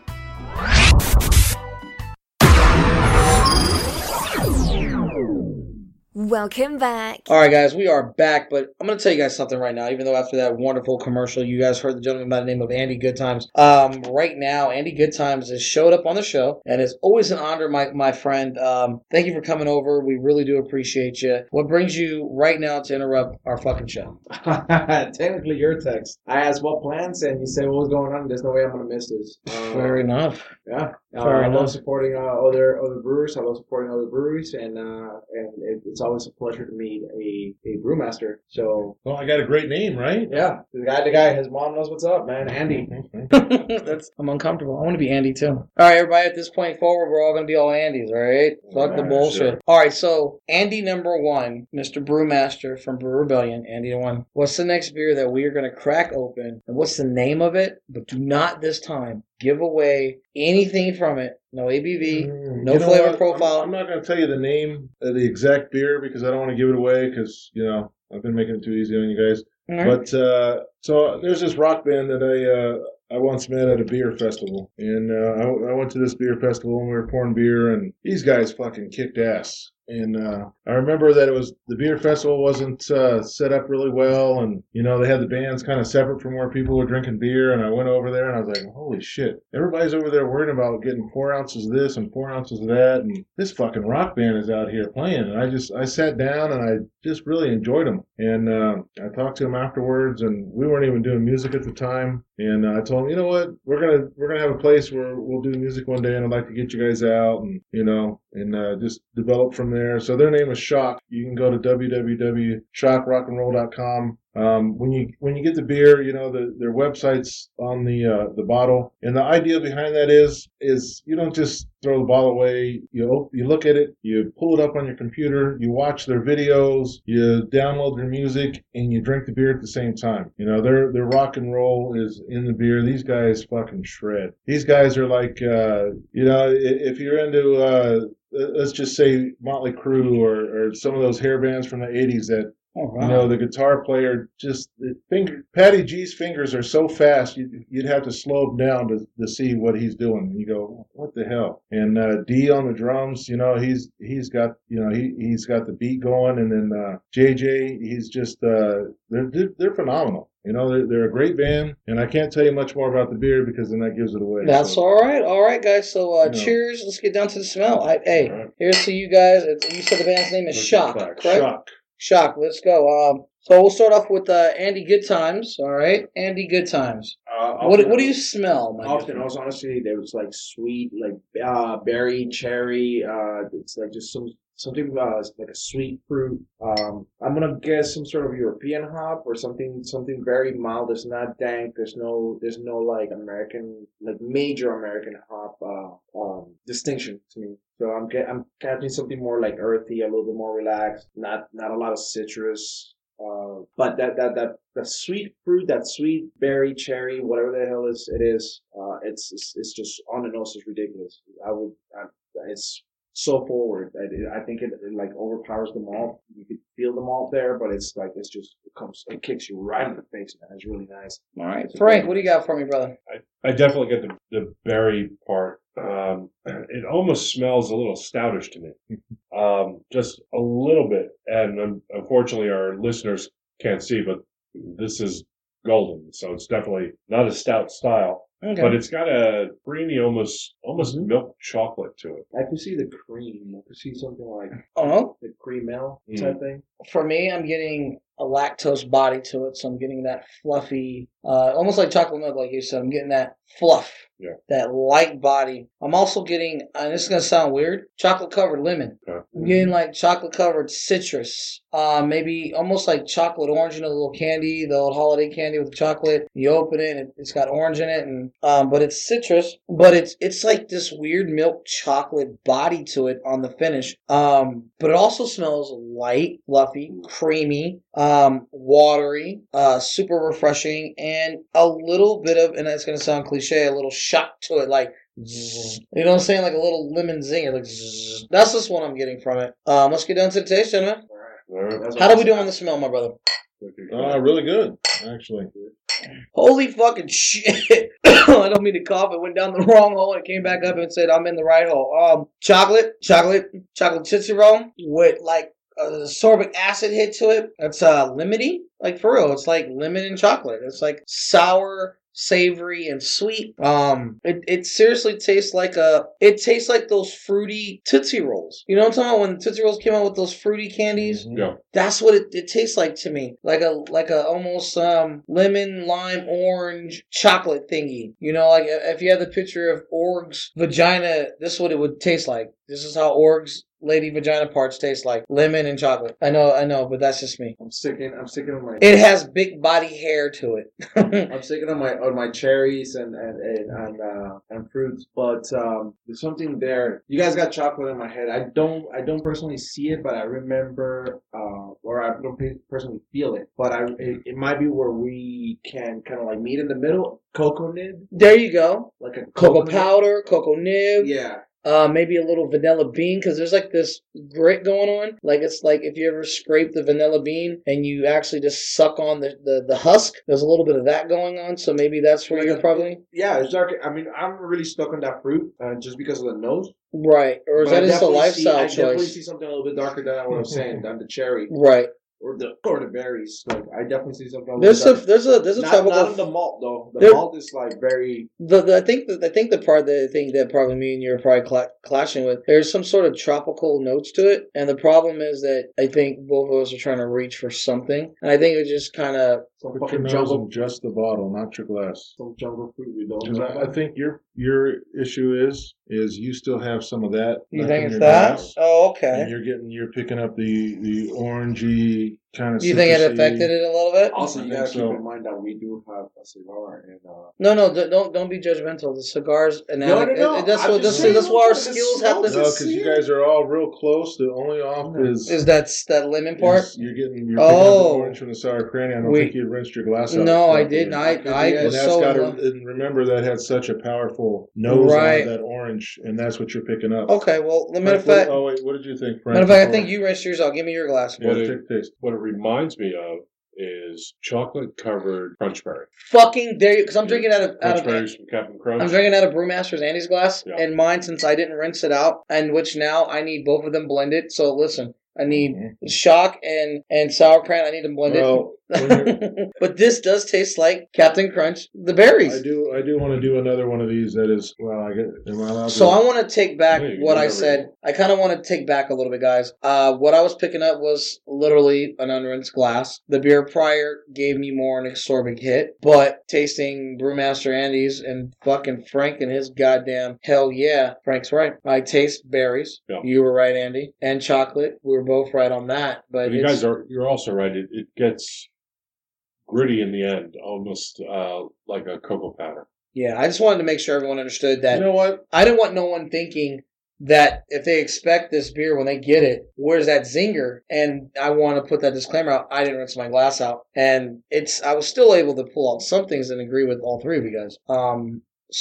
Welcome back. All right, guys, we are back, but I'm going to tell you guys something right now. Even though after that wonderful commercial, you guys heard the gentleman by the name of Andy Goodtimes. Um, right now, Andy Goodtimes has showed up on the show, and it's always an honor, my my friend. Um, thank you for coming over. We really do appreciate you. What brings you right now to interrupt our fucking show? Technically, your text. I asked what plans, and you said what was going on. There's no way I'm gonna miss this. Uh, Fair enough. Yeah, uh, Fair I enough. love supporting uh, other other brewers. I love supporting other breweries, and uh, and it, it's always a pleasure to meet a, a brewmaster. So Well, I got a great name, right? yeah, the guy, the guy, his mom knows what's up, man. Andy. That's I'm uncomfortable. I want to be Andy too. All right, everybody. At this point forward, we're all gonna be all Andys. All right. Fuck the Alright, bullshit. sure. All right. So Andy number one, Mister Brewmaster from Brew Rebellion. Andy one. What's the next beer that we are gonna crack open? And what's the name of it? But do not this time give away anything from it. No A B V. No You know flavor what? profile. I'm, I'm not going to tell you the name of the exact beer because I don't want to give it away because, you know, I've been making it too easy on you guys. All right. But uh, so there's this rock band that I uh, I once met at a beer festival, and uh, I, I went to this beer festival and we were pouring beer, and these guys fucking kicked ass. And uh, I remember that it was the beer festival wasn't uh, set up really well, and you know they had the bands kind of separate from where people were drinking beer. And I went over there and I was like, "Holy shit! Everybody's over there worrying about getting four ounces of this and four ounces of that, and this fucking rock band is out here playing." And I just I sat down and I just really enjoyed them. And uh, I talked to them afterwards, and we weren't even doing music at the time. And uh, I told them, you know what, we're gonna we're gonna have a place where we'll do music one day, and I'd like to get you guys out, and you know, and uh, just develop from there. So their name is Shock. You can go to w w w dot shock rock and roll dot com. Um, when you when you get the beer, you know the, their website's on the uh, the bottle, and the idea behind that is is you don't just throw the bottle away. You you look at it, you pull it up on your computer, you watch their videos, you download their music, and you drink the beer at the same time. You know their their rock and roll is in the beer. These guys fucking shred. These guys are like uh, you know if you're into uh, let's just say Motley Crue or, or some of those hair bands from the eighties that. Oh, wow. You know, the guitar player just, the finger, Patty G's fingers are so fast, you'd, you'd have to slow him down to, to see what he's doing. And you go, what the hell? And uh, D on the drums, you know, he's he's got, you know, he, he's got the beat going. And then uh, J J, he's just, uh, they're, they're phenomenal. You know, they're, they're a great band. And I can't tell you much more about the beer because then that gives it away. That's so. all right. All right, guys. So uh, You know. cheers. Let's get down to the smell. I, hey, All right. here's to you guys. It's, you said the band's name is Shock, correct? Shock. Shock. Let's go. Um, so we'll start off with uh, Andy Good Times. All right, Andy Good Times. Uh, What what do you smell, my Often, good I was honestly, there was like sweet, like uh, berry, cherry. Uh, it's like just some something uh, like a sweet fruit. Um, I'm gonna guess some sort of European hop or something, something very mild. It's not dank. There's no, there's no like American, like major American hop uh, um, distinction to me. So I'm get, I'm catching something more like earthy, a little bit more relaxed. Not not a lot of citrus. Uh, but that, that, that, that sweet fruit, that sweet berry, cherry, whatever the hell is, it is, uh, it's, it's, it's just on the nose is ridiculous. I would, I, it's so forward. I, I think it, it like overpowers the malt. You can feel the malt there, but it's like, it's just, it comes, it kicks you right in the face, man. It's really nice. All right. Frank, what do you got for me, brother? I, I definitely get the, the berry part. Um, it almost smells a little stoutish to me, um, just a little bit. And um, unfortunately, our listeners can't see, but this is golden, so it's definitely not a stout style. Okay. But it's got a creamy, almost almost Mhm. milk chocolate to it. I can see the cream. I can see something like Oh, the cream milk Mm. type thing. for me, I'm getting a lactose body to it, so I'm getting that fluffy, uh, almost like chocolate milk, like you said. I'm getting that fluff, Yeah. that light body. I'm also getting, and this is gonna sound weird, chocolate covered lemon. Okay. I'm getting like chocolate covered citrus, uh, maybe almost like chocolate orange, you know, the little candy, the old holiday candy with the chocolate. You open it, and it's got orange in it, and um, but it's citrus, but it's it's like this weird milk chocolate body to it on the finish. Um, but it also smells light, fluffy, creamy, um, watery, uh, super refreshing, and a little bit of, and that's gonna sound cliche, a little shock to it, like. Zzz. You know what I'm saying? Like a little lemon zinger. Like zzz. That's just what I'm getting from it. Um, let's get down to the taste, gentlemen. All right. That's How do we what do on the smell, my brother? Uh, really good, actually. Holy fucking shit. I don't mean to cough. It went down the wrong hole and it came back up and said I'm in the right hole. Um, chocolate, chocolate, chocolate Tootsie Roll with like a sorbic acid hit to it. It's uh, lemony. Like for real. It's like lemon and chocolate. It's like sour, savory, and sweet. Um, it, it seriously tastes like a, it tastes like those fruity Tootsie Rolls. You know what I'm talking about? When Tootsie Rolls came out with those fruity candies? Yeah. That's what it, it tastes like to me. Like a like a almost um lemon, lime, orange chocolate thingy. You know, like if you had the picture of Org's vagina, this is what it would taste like. This is how Org's lady vagina parts taste like. Lemon and chocolate. I know, I know, but that's just me. I'm sticking. I'm sticking on my. It has big body hair to it. I'm sticking on my on my cherries and and and and, uh, and fruits, but um, there's something there. You guys got chocolate in my head. I don't I don't personally see it, but I remember, uh, or I don't personally feel it. But I it, it might be where we can kind of like meet in the middle. Cocoa nib, There you go. like a Cocoa nib. powder, cocoa nib. Yeah. Uh, maybe a little vanilla bean because there's like this grit going on. Like it's like if you ever scrape the vanilla bean and you actually just suck on the, the, the husk, there's a little bit of that going on. So maybe that's where Like you're a- probably Yeah, it's dark. I mean, I'm really stuck on that fruit uh, just because of the nose. right. Or is But I that just a definitely see- lifestyle I definitely choice? see something a little bit darker than what I was saying, than the cherry Right. or the or the berries. Like I definitely see something. A little There's bit a darker. there's a there's a not, tropical. not in the malt though. The There- malt is like very. The, the I think the, I think the part that I think that probably me and you are probably cla- clashing with. There's some sort of tropical notes to it, and the problem is that I think both of us are trying to reach for something, and I think it just kind of Some Put your fucking nose jungle, in just the bottle, not your glass. some jungle fruit we don't. 'Cause know I, I about. think your your issue is is you still have some of that. you left think in it's your that. glass, Oh, And okay. you're getting you're picking up the the orangey kind of. Do you think it affected it a little bit? Also, I you think gotta keep so. in mind that we do have a cigar, and uh, No, no, d- don't don't be judgmental. The cigars and No, no, no. It, it, that's I'm what just that's, saying, that's why our look, skills the have smells to. No, because you guys are all real close. The only off is Is that that lemon part? is you're getting you're picking up Oh. the orange from the sour cranny. I don't We- think you rinsed your glass out. No, I properly. didn't. I I And was that's so. got in to love- and remember that had such a powerful nose Right. on that orange, and that's what you're picking up. Okay, well, the Frank, matter of what- fact, oh wait, what did you think, Frank? matter of fact, I before- think you rinsed yours out. Give me your glass. Yeah, What it- take a taste. What it reminds me of is chocolate covered crunch berry. Fucking dare you? Because I'm drinking out of out Crunch of. berries from Captain Crunch. I'm drinking out of Brewmaster's Andy's glass, Yeah. and mine since I didn't rinse it out, and which now I need both of them blended. So listen, I need Mhm. shock and and sauerkraut. I need them blended. Well, when you're- But this does taste like Captain Crunch, the berries. I do. I do want to do another one of these. That is, well, I get. Am I allowed So to? I want to take back Yeah, you can what do I whatever said. you I kind of want to take back a little bit, guys. Uh, what I was picking up was literally an unrinsed glass. The beer prior gave me more an ascorbic hit, but tasting Brewmaster Andy's and fucking Frank and his goddamn hell yeah, Frank's right. I taste berries. Yeah. You were right, Andy, and chocolate. We were both right on that. But But you it's- guys are you're also right. It, it gets gritty in the end, almost uh, like a cocoa powder. yeah. I just wanted to make sure everyone understood that. You know what? I didn't want no one thinking that if they expect this beer when they get it, where's that zinger? And I want to put that disclaimer out. I didn't rinse my glass out, and it's I was still able to pull out some things and agree with all three of you guys. Um,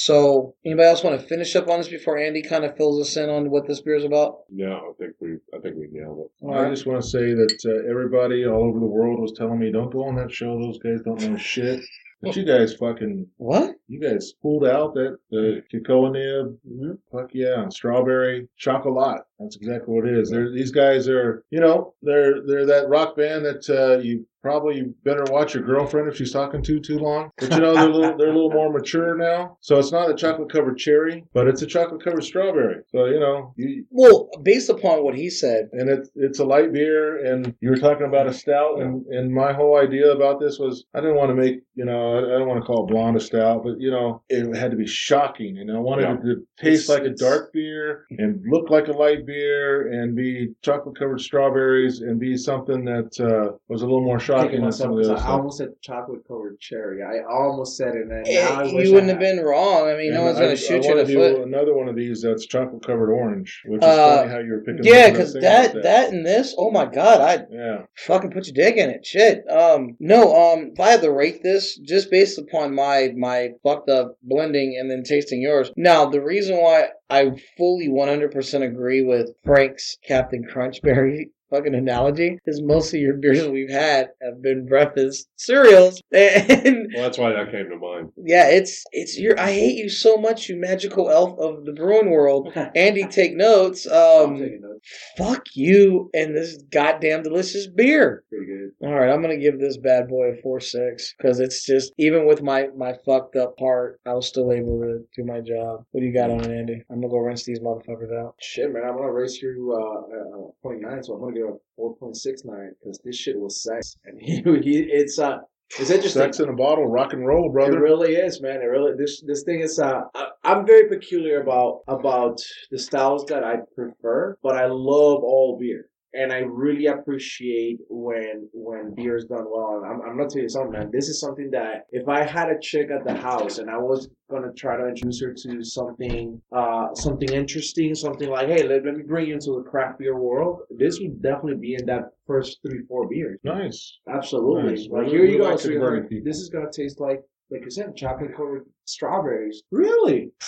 so anybody else want to finish up on this before Andy kind of fills us in on what this beer is about? No, I think we I think we nailed it. All I right. just want to say that uh, everybody all over the world was telling me, "Don't go on that show. Those guys don't know shit." But you guys fucking, What? you guys pulled out that the cocoa nib. Mhm. Fuck yeah, strawberry chocolate. That's exactly what it is. They're, these guys are, you know, they're they're that rock band that uh, you probably better watch your girlfriend if she's talking to too long. But you know, they're a little they're a little more mature now. So it's not a chocolate covered cherry, but it's a chocolate covered strawberry. So you know, you, Well, based upon what he said, and it's it's a light beer, and you were talking about a stout, and, and my whole idea about this was I didn't want to make, you know, I, I don't want to call blonde a stout, but you know, it had to be shocking, and I wanted Yeah. it to taste It's- like a it's- dark beer and look like a light beer and be chocolate covered strawberries and be something that uh, was a little more shocking kicking than some myself of the because other I stuff. almost said chocolate covered cherry. I almost said it, and eh, now I wish you wouldn't I have been wrong. I mean, no And one's I- going to shoot I you in wanna the do foot. another one of these that's chocolate covered orange, which is Uh, funny how you were picking. Yeah, up on because thing that, like that and this, oh my god, I yeah. fucking put your dick in it. Shit. Um, no, um, if I had to rate this just based upon my, my fucked up blending and then tasting yours. Now, the reason why I fully one hundred percent agree with Frank's Captain Crunchberry fucking analogy is most of your beers we've had have been breakfast cereals. And Well, that's why that came to mind. yeah, it's, it's your, I hate you so much, you magical elf of the brewing world. Andy, take notes. I'm Um, taking notes. fuck you and this goddamn delicious beer. Pretty good. All right, I'm gonna give this bad boy a four six because it's just even with my my fucked up heart, I was still able to do my job. What do you got on it, Andy? I'm gonna go rinse these motherfuckers out. Shit, man, I'm gonna race you uh, uh point nine, so I'm gonna give a four point six nine because this shit was sex, and he, he it's uh it's interesting. Sex in a bottle, rock and roll, It brother. really is, man. It really this this thing is. Uh, I, I'm very peculiar about about the styles that I prefer, but I love all beer, and I really appreciate when when beer is done well. And I'm I'm gonna tell you something, man. This is something that if I had a chick at the house and I was gonna try to introduce her to something uh something interesting, something like, hey, let, let me bring you into the craft beer world. This would definitely be in that first three four beers. Nice. Absolutely. Nice. Like We- here we you go. like So you're converting like, people. this is gonna taste like, like you said, chocolate covered strawberries. Really?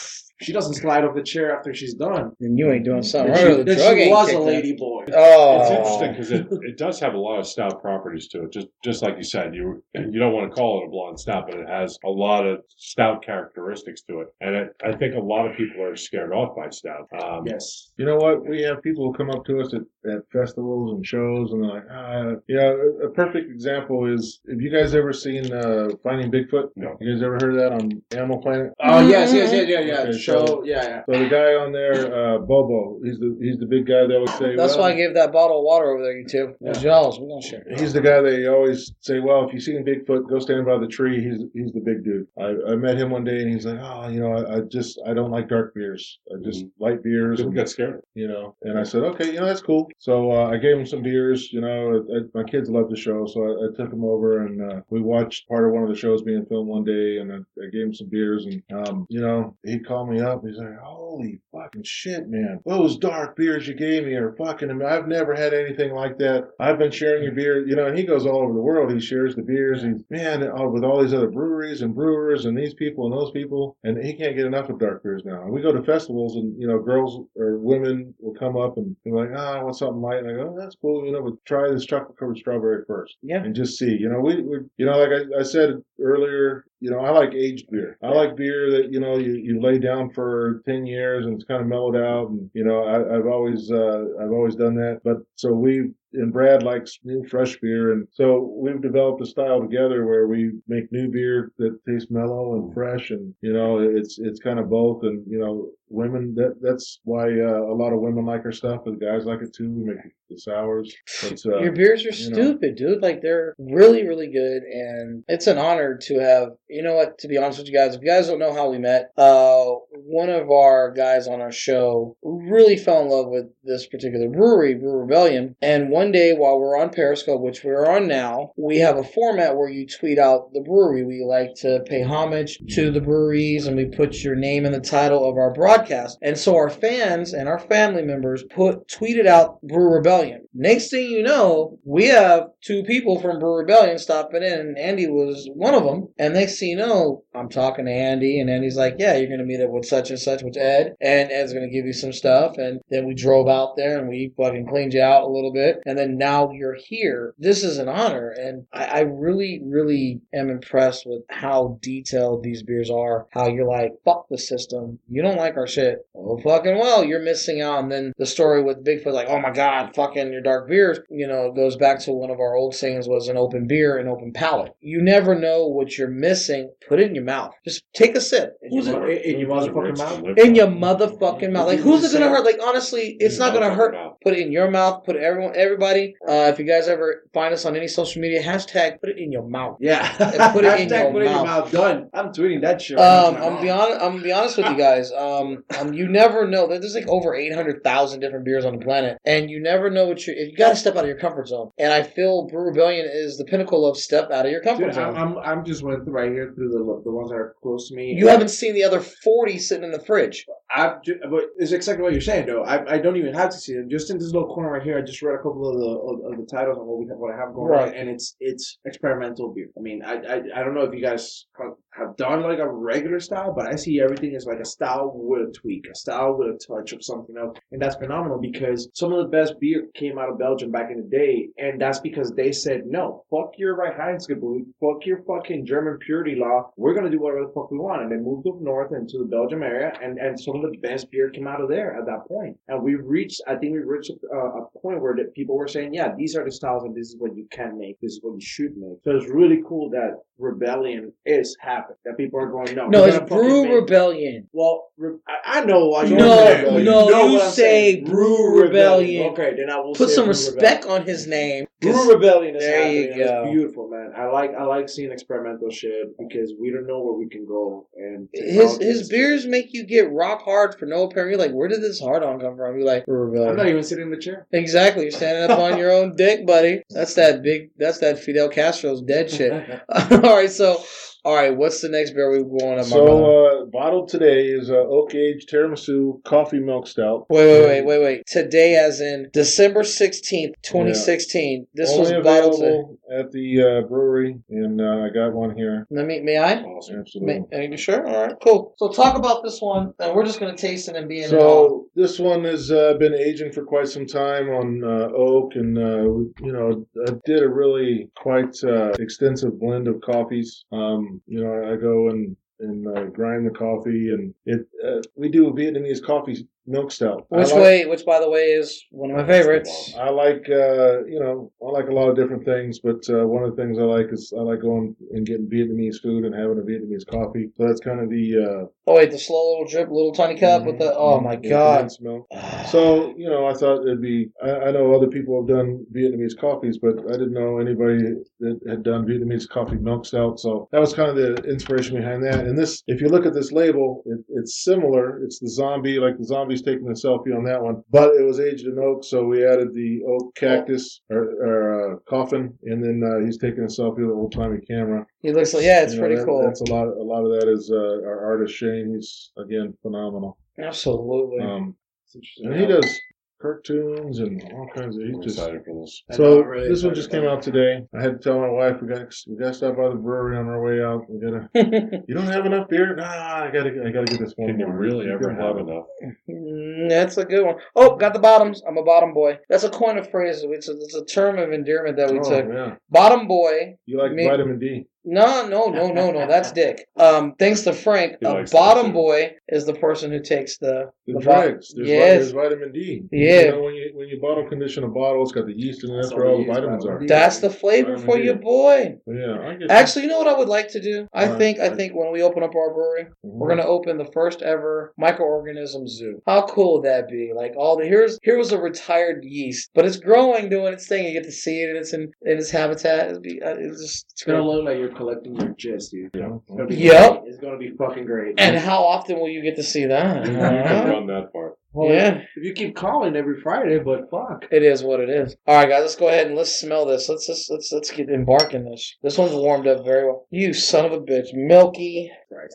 she doesn't slide off the chair after she's done. And you ain't doing something She, right. The then drug she ain't was a kicked in. lady boy. Oh, It's interesting because it, it does have a lot of stout properties to it. Just just like you said, you you don't want to call it a blonde stout, but it has a lot of stout characteristics to it. And it, I think a lot of people are scared off by stout. Um, Yes. You know what? We have people who come up to us at, at festivals and shows, and they're like, ah, yeah. A, a perfect example is, have you guys ever seen uh, Finding Bigfoot? No. You guys ever heard of that on Animal Planet? Oh yes, yes, yes, yeah, yeah. Okay, Show, so- yeah, yeah. So the guy on there, uh, Bobo, he's the he's the big guy. They always say, That's well, why I gave that bottle of water over there, you two. It was y'all's. We're gonna share. He's the guy they always say, well, if you see Bigfoot, go stand by the tree. He's he's the big dude. I, I met him one day, and he's like, oh, you know, I, I just I don't like dark beers. I just Mm-hmm. light beers. People And, get scared. you know, and I said, okay, you know, that's cool. So uh, I gave him some beers. You know, I, my kids love the show, so I, I took him over, and uh, we watched part of one of the shows being filmed one day, and I, I gave him some beers, and um, you know, he called me up. He's like, holy fucking shit, man, those dark beers you gave me are fucking. I've never had anything like that. I've been sharing your beer, you know, and he goes all over the world. He shares the beers. He's man, oh, with all these other breweries and brewers and these people and those people, and he can't get enough of dark beers now. And we go to festivals, and you know, girls or women will come up and be like, ah, I want something light, and I go, oh, that's cool, you know, but try this chocolate covered strawberry first, Yeah. and just see. You know, we, we you know, like I, I said earlier, you know, I like aged beer. I like beer that, you know, you, you lay down for ten years and it's kind of mellowed out. And, you know, I, I've always, uh, I've always done that. But so we, and Brad likes new fresh beer. And so we've developed a style together where we make new beer that tastes mellow and fresh. And, you know, it's, it's kind of both. And, you know, women, that, that's why uh, a lot of women like our stuff. And guys like it too. We make the sours. But, uh, Your beers are you know. stupid, dude. Like, they're really, really good, and it's an honor to have, you know what, to be honest with you guys, if you guys don't know how we met, uh, one of our guys on our show really fell in love with this particular brewery, Brew Rebellion, and one day while we're on Periscope, which we're on now, we have a format where you tweet out the brewery. We like to pay homage to the breweries, and we put your name in the title of our broadcast, and so our fans and our family members put tweeted out Brew Rebellion. Next thing you know, we have two people from Brew Rebellion stopping in, and Andy was one of them. And next thing you know, I'm talking to Andy, and Andy's like, yeah, you're going to meet up with such and such with Ed, and Ed's going to give you some stuff. And then we drove out there, and we fucking cleaned you out a little bit. And then now you're here. This is an honor. And I, I really, really am impressed with how detailed these beers are. How you're like, fuck the system. You don't like our shit. Oh, fucking well, you're missing out. And then the story with Bigfoot, like, oh my God, fucking your dark beers, you know, goes back to one of our old sayings was an open beer, an open palate. You never know what you're missing. Put it in your mouth. Just take a sip. Who's it? In your motherfucking mouth? In your motherfucking mouth. Like, who's it gonna hurt? Like, honestly, it's not gonna hurt. Put it in your mouth. Put it everyone, everybody. Uh, if you guys ever find us on any social media, hashtag put it in your mouth. Yeah. And put it in Hashtag your put it in your mouth. mouth. Done. I'm tweeting that shit. Um, I'm be honest. I'm gonna be honest with you guys. Um, um, you never know. There's like over eight hundred thousand different beers on the planet, and you never know what you. You got to step out of your comfort zone. And I feel Brew Rebellion is the pinnacle of step out of your comfort Dude, zone. I'm, I'm I'm just went right here through the the ones that are close to me. You haven't seen the other forty sitting in the fridge. I, but it's exactly what you're saying, though. I, I don't even have to see them. Just in this little corner right here, I just read a couple of the of, of the titles on what we have, what I have going Right. on, and it's it's experimental beer. I mean, I, I I don't know if you guys have done like a regular style, but I see everything as like a style with a tweak, a style with a touch of something else, and that's phenomenal because some of the best beer came out of Belgium back in the day, and that's because they said no, fuck your Reinheitsgebot, fuck your fucking German purity law. We're gonna do whatever the fuck we want, and they moved up north into the Belgium area, and and some of the best beer came out of there at that point. And we reached, I think we reached a, a point where the people were saying, yeah, these are the styles, and this is what you can make, this is what you should make. So it's really cool that rebellion is happening. That people are going, no, No, we're it's gonna fucking Brew make- Rebellion. Well, re- I, I know why. No, no, no, you what I'm say saying. Brew Rebellion. Okay, then I will Put say some Brew respect Rebellion. on his name. Brew Rebellion is There happening. you and it's go. beautiful, man. I like I like seeing experimental shit because we don't know where we can go. And His technology his is- beers make you get rock hard for no apparent. You're like, where did this hard on come from? You're like, Brew I'm Rebellion. not even sitting in the chair. Exactly. You're standing up on your own dick, buddy. That's that big. That's that Fidel Castro's dead shit. All right, so All right, what's the next beer we're going on? So, uh, bottled today is uh, Oak Aged Tiramisu Coffee Milk Stout. Wait, wait, wait, wait, wait. Today, as in December sixteenth, twenty sixteen. Yeah. This Only was bottled available at the uh, brewery, and uh, I got one here. Let me, may I? Awesome. Absolutely. May, are you sure? All right, cool. So talk about this one, and we're just going to taste it and be in So it. this one has uh, been aging for quite some time on uh, oak, and uh, you know, I did a really quite uh, extensive blend of coffees. Um, you know, I go and and uh, grind the coffee, and it uh, we do a Vietnamese coffee milk stout. Which like, way? Which, by the way, is one of my favorites. I like, uh, you know, I like a lot of different things, but uh, one of the things I like is I like going and getting Vietnamese food and having a Vietnamase coffee. So that's kind of the. Uh, oh wait, the slow little drip, little tiny cup mm-hmm, with the. Oh my god! Milk. So you know, I thought it'd be. I, I know other people have done Vietnamese coffees, but I didn't know anybody that had done Vietnamese coffee milk stout. So that was kind of the inspiration behind that. And this, if you look at this label, it, it's similar. It's the zombie, like the zombie. Taking a selfie on that one, but it was aged in oak, so we added the oak cactus or, or uh, coffin, and then uh, he's taking a selfie with an old timey camera. He looks like yeah, it's you pretty know, that, cool. That's a lot. A lot of that is uh, our artist Shane. He's again phenomenal. Absolutely. Um, and he does cartoons and all kinds of. He's just excited for this. So really this one just came out today. I had to tell my wife we got we got to stop by the brewery on our way out. We gotta. You don't have enough beer? Nah, I gotta I gotta get this one. Can you more. really ever have have enough? Mm, that's a good one. Oh, got the bottoms. I'm a bottom boy. That's a coin of phrase. It's a, it's a term of endearment that we oh, took. Yeah. Bottom boy. You like me- vitamin D? No, no, no, no, no. That's Dick. Um, thanks to Frank, He a likes bottom that, too. boy is the person who takes the The, the dregs. There's, Yes. vi- there's vitamin D. Yeah. You know, when you when you bottle condition a bottle, it's got the yeast in it. That's That's where all all they the use, vitamins vitamin are. D. That's the flavor Vitamin for D. your boy. Yeah, I get Actually, you know what I would like to do? I Alright. think I think when we open up our brewery, we're gonna open the first ever microorganism zoo. How cool would that be? Like all the here's here was a retired yeast, but it's growing, doing its thing. You get to see it in its in, in its habitat. It'd be uh, it's just it's It's gonna great. look like you're collecting your gist, dude. Yeah. It's gonna be Yep. great. It's gonna be fucking great. And how often will you get to see that? You Huh? can run that part. Well, Yeah. if you keep calling every Friday, but fuck. It is what it is. All right, guys, let's go ahead and let's smell this. Let's just let's let's get embark in this. This one's warmed up very well. You son of a bitch, milky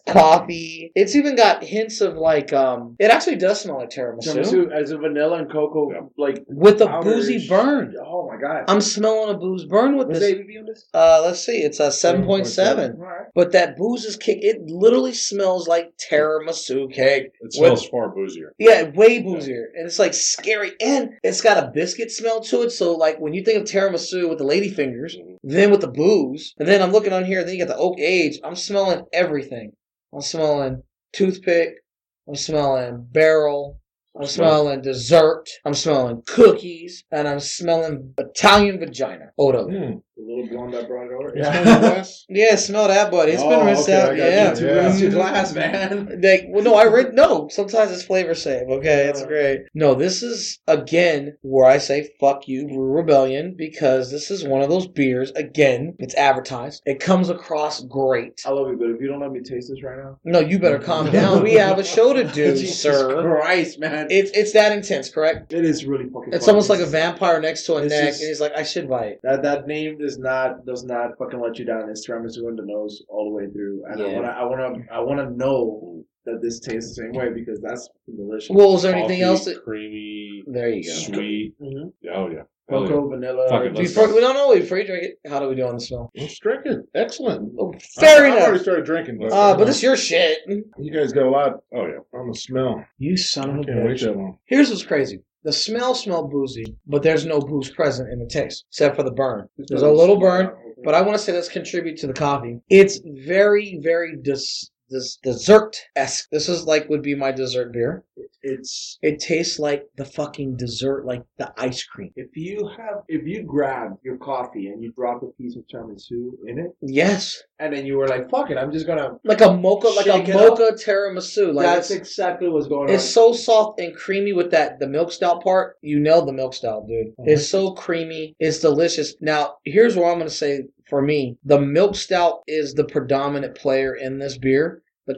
coffee. It's even got hints of like um. It actually does smell like tiramisu, Tiramisu as a vanilla and cocoa, Yeah. like with a powders. boozy burn. Oh my god. I'm smelling a booze burn with What's the this. A B V on this? Uh, let's see, it's a seven point seven. All right. But that booze is kick. It literally smells like tiramisu cake. It smells far boozier. Yeah, way boozier. And it's like scary. And it's got a biscuit smell to it. So like when you think of tiramisu with the lady fingers, then with the booze, and then I'm looking on here, then you got the oak age. I'm smelling everything. I'm smelling toothpick. I'm smelling barrel. I'm smelling dessert. I'm smelling cookies. And I'm smelling Italian vagina. Odo. Mm. The little blonde that brought it over. Yeah. Yeah, smell that, buddy. It's been Oh, rinsed okay, I out. got Yeah. you. Two Yeah. minutes to glass, man. Like, well, no, I read no. Sometimes it's flavor save. Okay, it's great. No, this is again where I say fuck you, Brew Rebellion, because this is one of those beers. Again, it's advertised. It comes across great. I love you, but if you don't let me taste this right now, No, you better calm down. We have a show to do, Jesus sir. Christ, man. It's it's that intense, correct? It is really fucking. It's fun. almost like a vampire next to a It's neck, just- and he's like, I should bite. That that name does not does not fucking let you down. It's tiramisu in the nose all the way through, and Yeah. I wanna I wanna I wanna know that this tastes the same way because that's delicious. Well, is there anything Coffee, else? That, creamy, there you go. sweet. Mhm. Oh yeah. Hell Cocoa, yeah. vanilla. Fuck it, let's Before, go. we don't know. Before you drink it, how do we do on the smell? Let's drink it. Excellent. Oh, fair I, I've already enough. started drinking, but, Uh, but it's your shit. you guys got a lot Oh yeah. on the smell. You son I of a can't wait bitch. that long. Here's what's crazy. The smell smelled boozy, but there's no booze present in the taste, except for the burn. There's a little burn, but I want to say let's contribute to the coffee. It's very, very dis- dis- dessert-esque. This is like would be my dessert beer. It's It tastes like the fucking dessert, like the ice cream. if you have if you grab your coffee and you drop a piece of tiramisu in it, Yes. and then you were like, "Fuck it, I'm just gonna." Like a mocha, like a Shake it mocha tiramisu. Like That's it's, exactly what's going on. it's so soft and creamy with that the milk stout part. You nailed the milk stout, dude. It's so creamy. It's delicious. Now, here's what I'm going to say for me. The milk stout is the predominant player in this beer. The comp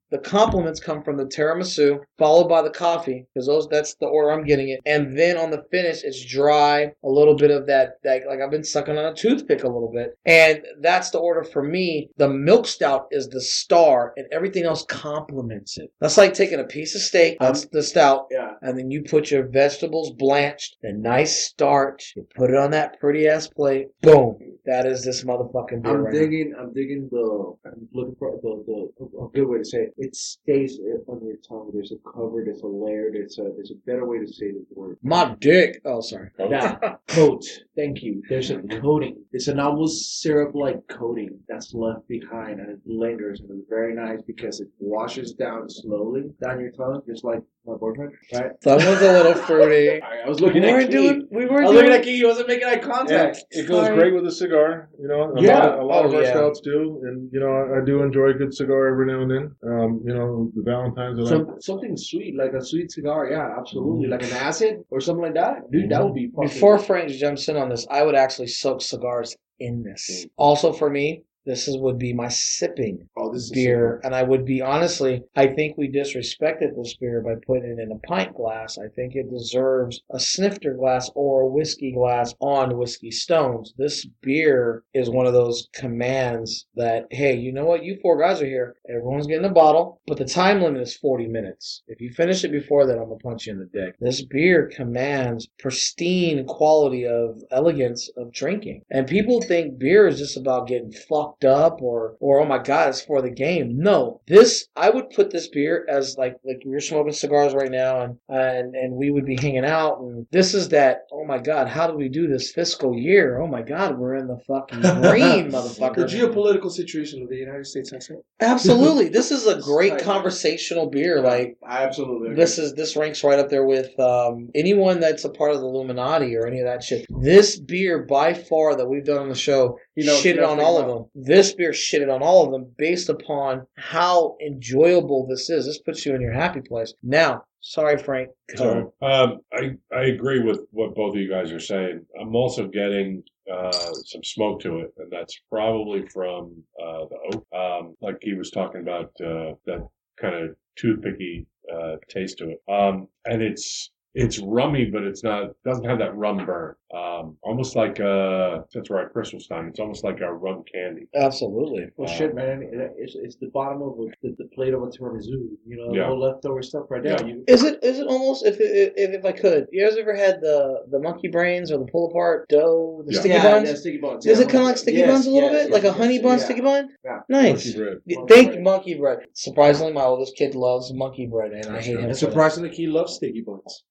The compliments come from the tiramisu, followed by the coffee, because those that's the order I'm getting it. And then on the finish, it's dry, a little bit of that, that like I've been sucking on a toothpick a little bit. And that's the order for me. The milk stout is the star, and everything else complements it. That's like taking a piece of steak, that's the stout, Yeah. and then you put your vegetables blanched, the nice starch, you put it on that pretty ass plate, boom. That is this motherfucking beer I'm right digging. I'm digging the. I'm looking for the, the a good way to say it. It stays on your tongue. There's a cover. There's a layer. There's a. There's a better way to say the word. now. My dick. Oh, sorry. Now, coat. Thank you. There's a coating. It's an almost syrup-like coating that's left behind, and it lingers, and it's very nice because it washes down slowly down your tongue, just like my boyfriend. Right. That one's a little fruity. I was looking we at weren't Key. doing. We I weren't was doing. looking at Key. He wasn't making eye contact. And it goes Sorry. great with a cigar, you know. A Yeah. lot, of, a lot Oh, of our yeah. stouts do, and you know, I, I do enjoy a good cigar every now and then. Um, you know, the Valentine's. I like. Some, something sweet, like a sweet cigar, yeah, absolutely. Like an acid or something like that. Dude, that would be fucking... Before Frank jumps in on this, I would actually soak cigars in this. Also, for me, this is would be my sipping Oh, this is beer, and I would be honestly, I think we disrespected this beer by putting it in a pint glass. I think it deserves a snifter glass or a whiskey glass on Whiskey Stones. This beer is one of those commands that, hey, you know what? You four guys are here. Everyone's getting a bottle, but the time limit is forty minutes. If you finish it before that, I'm gonna punch you in the dick. This beer commands pristine quality of elegance of drinking, and people think beer is just about getting fucked up or or oh my god, it's for the game. No, this I would put this beer as like like we're smoking cigars right now, and and and we would be hanging out, and this is that, oh my god, how do we do this fiscal year? Oh my god, we're in the fucking green, The motherfucker. geopolitical situation of the United States, that's it. Absolutely, this is a great conversational beer. Like I absolutely agree. this is this ranks right up there with um, anyone that's a part of the Illuminati or any of that shit. This beer, by far, that we've done on the show, You know, shitted on definitely all of not. them. This beer shitted on all of them based upon how enjoyable this is. This puts you in your happy place. Now, sorry, Frank. Sorry. Um, I I agree with what both of you guys are saying. I'm also getting uh, some smoke to it, and that's probably from uh, the oak. Um, like he was talking about uh, that kind of toothpicky uh, taste to it. Um, and it's it's rummy, but it's not doesn't have that rum burn. Um, almost like uh, since we're at Christmas time, it's almost like a rum candy. Absolutely. Well, Uh, shit, man. It- It's, it's the bottom of a, the, the plate of a tiramisu. You know, Yeah. no leftover stuff right there. Yeah. You, Is it is it almost if if if, if I could? You guys ever had the the monkey brains or the pull apart dough, the Yeah. sticky yeah, buns? yeah, sticky buns. Is yeah, it kind of like sticky yes, buns a little yes, bit, like yes, a honey yes, bun, yeah. sticky bun? Yeah. Nice. Monkey bread. Y- Monkey Thank bread. you, monkey bread. Surprisingly, my oldest kid loves monkey bread, and I hate him. And for that. surprisingly, he loves sticky buns.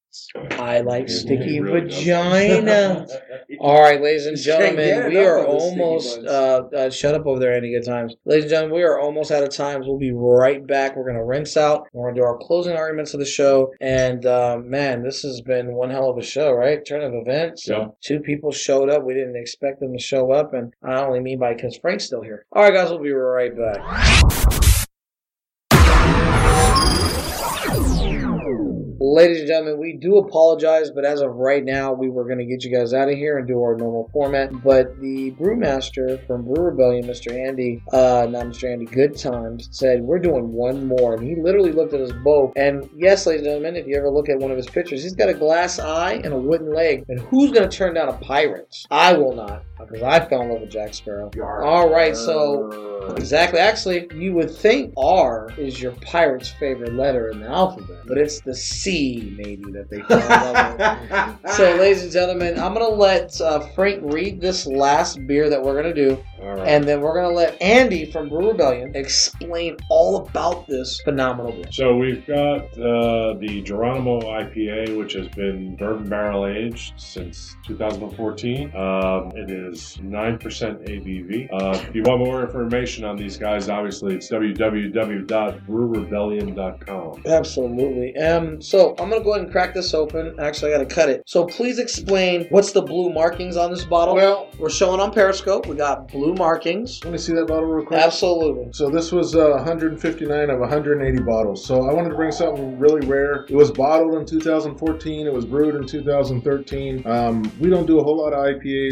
I like He sticky really does. vagina. All right, ladies and Just can't gentlemen, get we enough are of the sticky almost. buns. Uh, uh, shut up over there, Any Good Times. Ladies and gentlemen, we are almost out of time. We'll be right back. We're gonna rinse out. We're gonna do our closing arguments of the show. And uh, man, this has been one hell of a show, right? Turn of events. Yeah. Two people showed up. We didn't expect them to show up, and I only mean by because Frank's still here. All right, guys, we'll be right back. Ladies and gentlemen, we do apologize, but as of right now, we were going to get you guys out of here and do our normal format. But the brewmaster from Brew Rebellion, Mister Andy, uh, not Mister Andy, Good Times, said we're doing one more. And he literally looked at his bow. And yes, ladies and gentlemen, if you ever look at one of his pictures, he's got a glass eye and a wooden leg. And who's going to turn down a pirate? I will not, because I fell in love with Jack Sparrow. All right, so exactly. Actually, you would think R is your pirate's favorite letter in the alphabet, but it's the C, maybe, that they fall in love with. So, ladies and gentlemen, I'm going to let uh, Frank read this last beer that we're going to do, All right. and then we're going to let Andy from Brew Rebellion explain all about this phenomenal beer. So we've got uh, the Geronimo I P A, which has been bourbon barrel aged since two thousand fourteen. Um, it is nine percent A B V. Uh, if you want more information on these guys, obviously it's w w w dot brew rebellion dot com. Absolutely. Um, so I'm going to go ahead and crack this open. Actually, I got to cut it. So please explain what's the blue markings on this bottle. Well, We're showing on Periscope. We got blue markings. let me see that bottle real quick. Absolutely. So this was uh, one hundred fifty-nine of one hundred eighty bottles. So I wanted to bring something really rare. It was bottled in two thousand fourteen. It was brewed in two thousand thirteen. Um, we don't do a whole lot of I P As.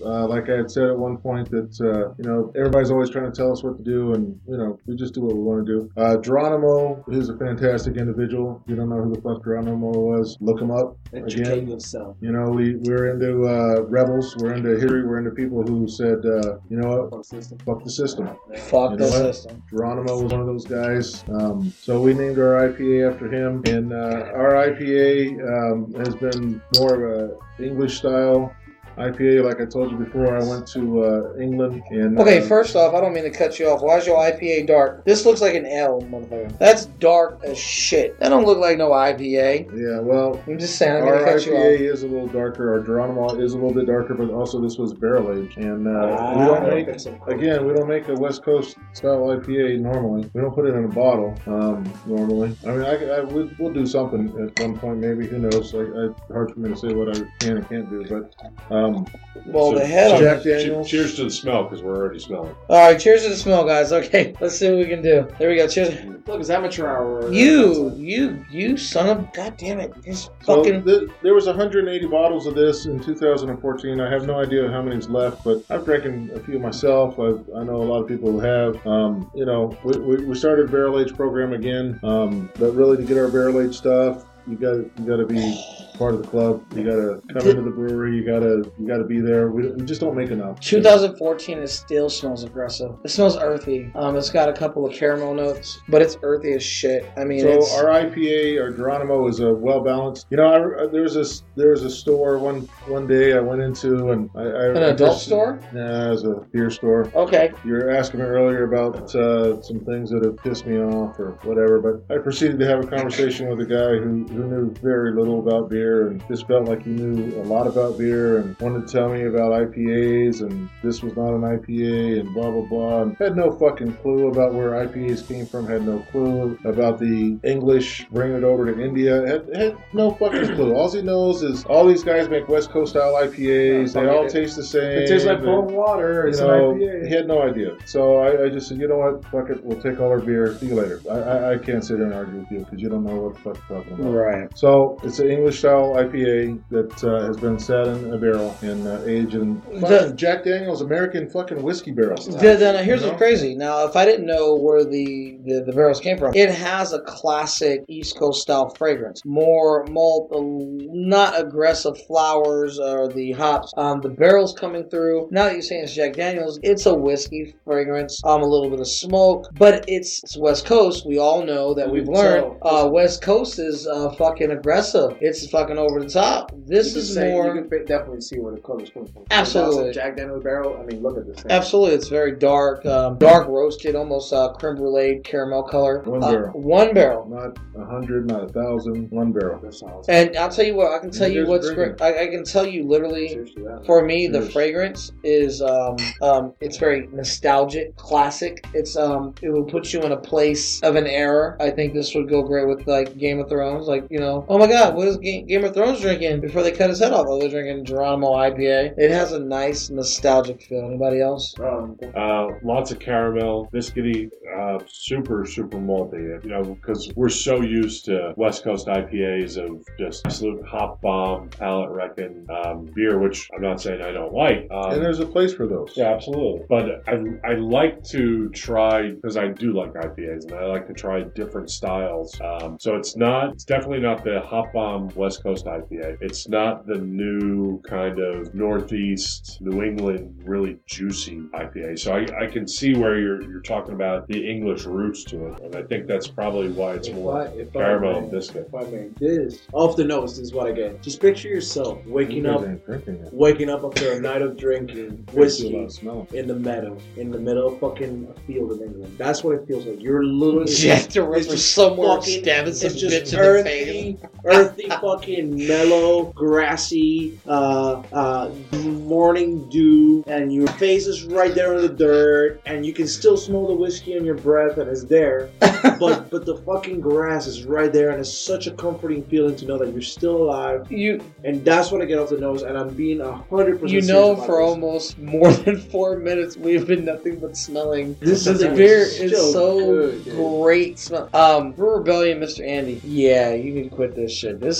Uh, like I had said at one point that, uh, you know, everybody's always trying to tell us what to do, and, you know, we just do what we want to do. Uh, Geronimo is a fantastic individual. If you don't know who the fuck Geronimo was, look him up. Educate Again, yourself. you know, we, we're into uh, rebels, we're into history, we're into people who said, uh, you know what, Fuck system. fuck the system. Fuck You the know what? system. Geronimo was one of those guys. Um, so we named our I P A after him. And uh, our I P A um, has been more of a English style I P A. Like I told you before, I went to uh, England. And Okay, uh, first off, I don't mean to cut you off. Why is your I P A dark? This looks like an L, motherfucker. That's dark as shit. That don't look like no I P A. Yeah, well, I'm just saying, I'm our gonna cut you I P A off. is a little darker. Our Geronimo is a little bit darker, but also this was barrel aged. And uh, Ah, we don't okay. make, again, we don't make a West Coast style I P A normally. We don't put it in a bottle um, normally. I mean, I, I we'll, we'll do something at one point, maybe. Who knows? Like, I, hard for me to say what I can and can't do, but um, Well, So- the head so on Jack it. Daniels. Cheers to the smell, because we're already smelling. All right, cheers to the smell, guys. Okay, let's see what we can do. There we go. Cheers. Look, it's amateur hour. You, you, you son of... God damn it. This So fucking... th- there was one hundred eighty bottles of this in two thousand fourteen. I have no idea how many's left, but I've drank a few myself. I've, I know a lot of people who have. Um, you know, we, we, we started a barrel age program again, um, but really to get our barrel age stuff, you got you got to be part of the club. You got to come into the brewery. You got to you got to be there. We, we just don't make enough. twenty fourteen, it still smells aggressive. It smells earthy. Um, it's got a couple of caramel notes, but it's earthy as shit. I mean, So it's... our I P A, our Geronimo, is a well balanced. You know, I, I, there was a there was a store one one day I went into, and I, I An I adult just- store? Nah, it was a beer store. Okay. You were asking me earlier about uh, some things that have pissed me off or whatever, but I proceeded to have a conversation with a guy who, who knew very little about beer and just felt like he knew a lot about beer and wanted to tell me about I P As and this was not an I P A and blah, blah, blah. And had no fucking clue about where I P As came from, had no clue about the English bringing it over to India, had, had no fucking clue. All he knows is all these guys make West Coast style I P As, they all taste the same. It tastes like and- cold water. you It's know, an I P A. he had no idea. So I, I just said, you know what, fuck it, we'll take all our beer. See you later. I, I, I can't sit here and argue with you because you don't know what the fuck you're talking about. Right. So it's an English style I P A that uh, has been sat in a barrel and uh, aged in fucking The- Jack Daniels American fucking whiskey barrels. Then, then here's You know? what's crazy. Now, if I didn't know where the, the, the barrels came from, it has a classic East Coast style fragrance. More malt, uh, not aggressive flowers or the hops. Um, the barrels coming through. Now that you're saying it's Jack Daniels, it's a whiskey fragrance. Um, a little bit of smoke, but it's, it's West Coast. We all know that we've learned. Uh, West Coast is uh, fucking aggressive. It's fucking over the top. This You can is say- more. You can fa- definitely see where the color's coming from. Absolutely. That's a Jack Daniel's barrel. I mean, look at this thing. Absolutely, it's very dark, um, dark roasted, almost uh, creme brulee caramel color. One Uh, barrel. one barrel. Not a hundred, not a thousand, one barrel. That sounds- And I'll tell you what, I can tell You you guys what's drinking. great. I, I can tell you literally, Cheers to that. for me, the Cheers. fragrance is, um, um, it's very nostalgic, classic. It's, um, it will put you in a place of an era. I think this would go great with like Game of Thrones. Like, you know, oh my God, what is Game, Game of Thrones drinking before they cut his head off? Oh, they're drinking Geronimo I P A. It has a nice nostalgic feel. Anybody else? Um, Uh, lots of caramel, biscuity, uh, super, super malty. You know, because we're so used to West Coast I P As of just absolute hop bomb, palate wrecking um, beer, which I'm not saying I don't like. Um, And there's a place for those. Yeah, absolutely. But I, I like to try, because I do like I P As, and I like to try different styles. Um, so it's not, it's definitely not the hop bomb West Coast I P A. It's not the new kind of Northeast New England really juicy I P A. So I, I can see where you're you're talking about the English roots to it, and I think that's probably why it's If more I- if I caramel may- and biscuit. If I may, this off the nose, this is what I get. Just picture yourself waking You up, guys ain't drinking it. waking up after a night of drinking I whiskey feel a lot of smell. in the meadow, in the middle of fucking a field in England. That's what it feels like. You're literally Jack the it's Ripper just somewhere fucking- stabbing some it's just bitch in the earthy, face. earthy, fucking mellow, grassy, uh, uh, morning dew, and your face is right there in the dirt, and you can still smell the whiskey in your breath, and it's there. but but the fucking grass is right there, and it's such a comforting feeling to know that you're still alive. You And that's what I get off the nose, and I'm being a hundred percent. you serious know about for this. almost more than four minutes we've been nothing but smelling. This The is beer is so so good, dude. great smell. Um, Brew Rebellion, Mister Andy. Yeah, you need to quit this shit. This is what's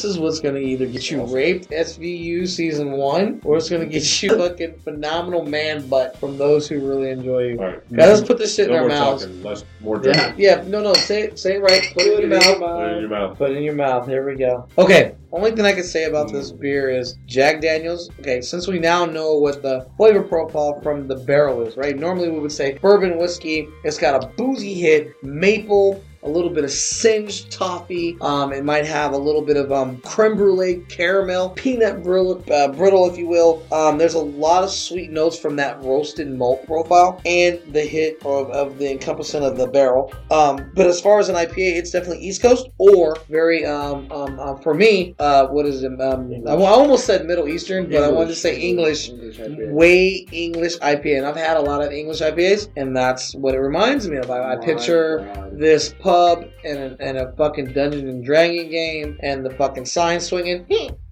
gonna either get you raped, S V U season one, or it's gonna get you fucking phenomenal man butt from those who really enjoy you. All right. Guys, let's put this shit No in our more mouths. talking, less more Yeah, drinking. yeah, no, no, say it, say it right. Put it in your mouth. Put it in your mouth. Put it in your mouth. Here we go. Okay. Only thing I can say about this beer is Jack Daniels. Okay, since we now know what the flavor profile from the barrel is, right? Normally we would say bourbon whiskey. It's got a boozy hit, maple, a little bit of singed toffee. Um, it might have a little bit of um, creme brulee, caramel, peanut brittle, uh, brittle, if you will. Um, there's a lot of sweet notes from that roasted malt profile and the hit of, of the encompassing of the barrel. Um, but as far as an I P A, it's definitely East Coast or very, um, um, uh, for me, uh, what is it? Um, I almost said Middle Eastern, but English. I wanted to say English. English way English I P A. And I've had a lot of English I P As, and that's what it reminds me of. I, I picture this pub and a, and a fucking Dungeons and Dragon game and the fucking sign swinging.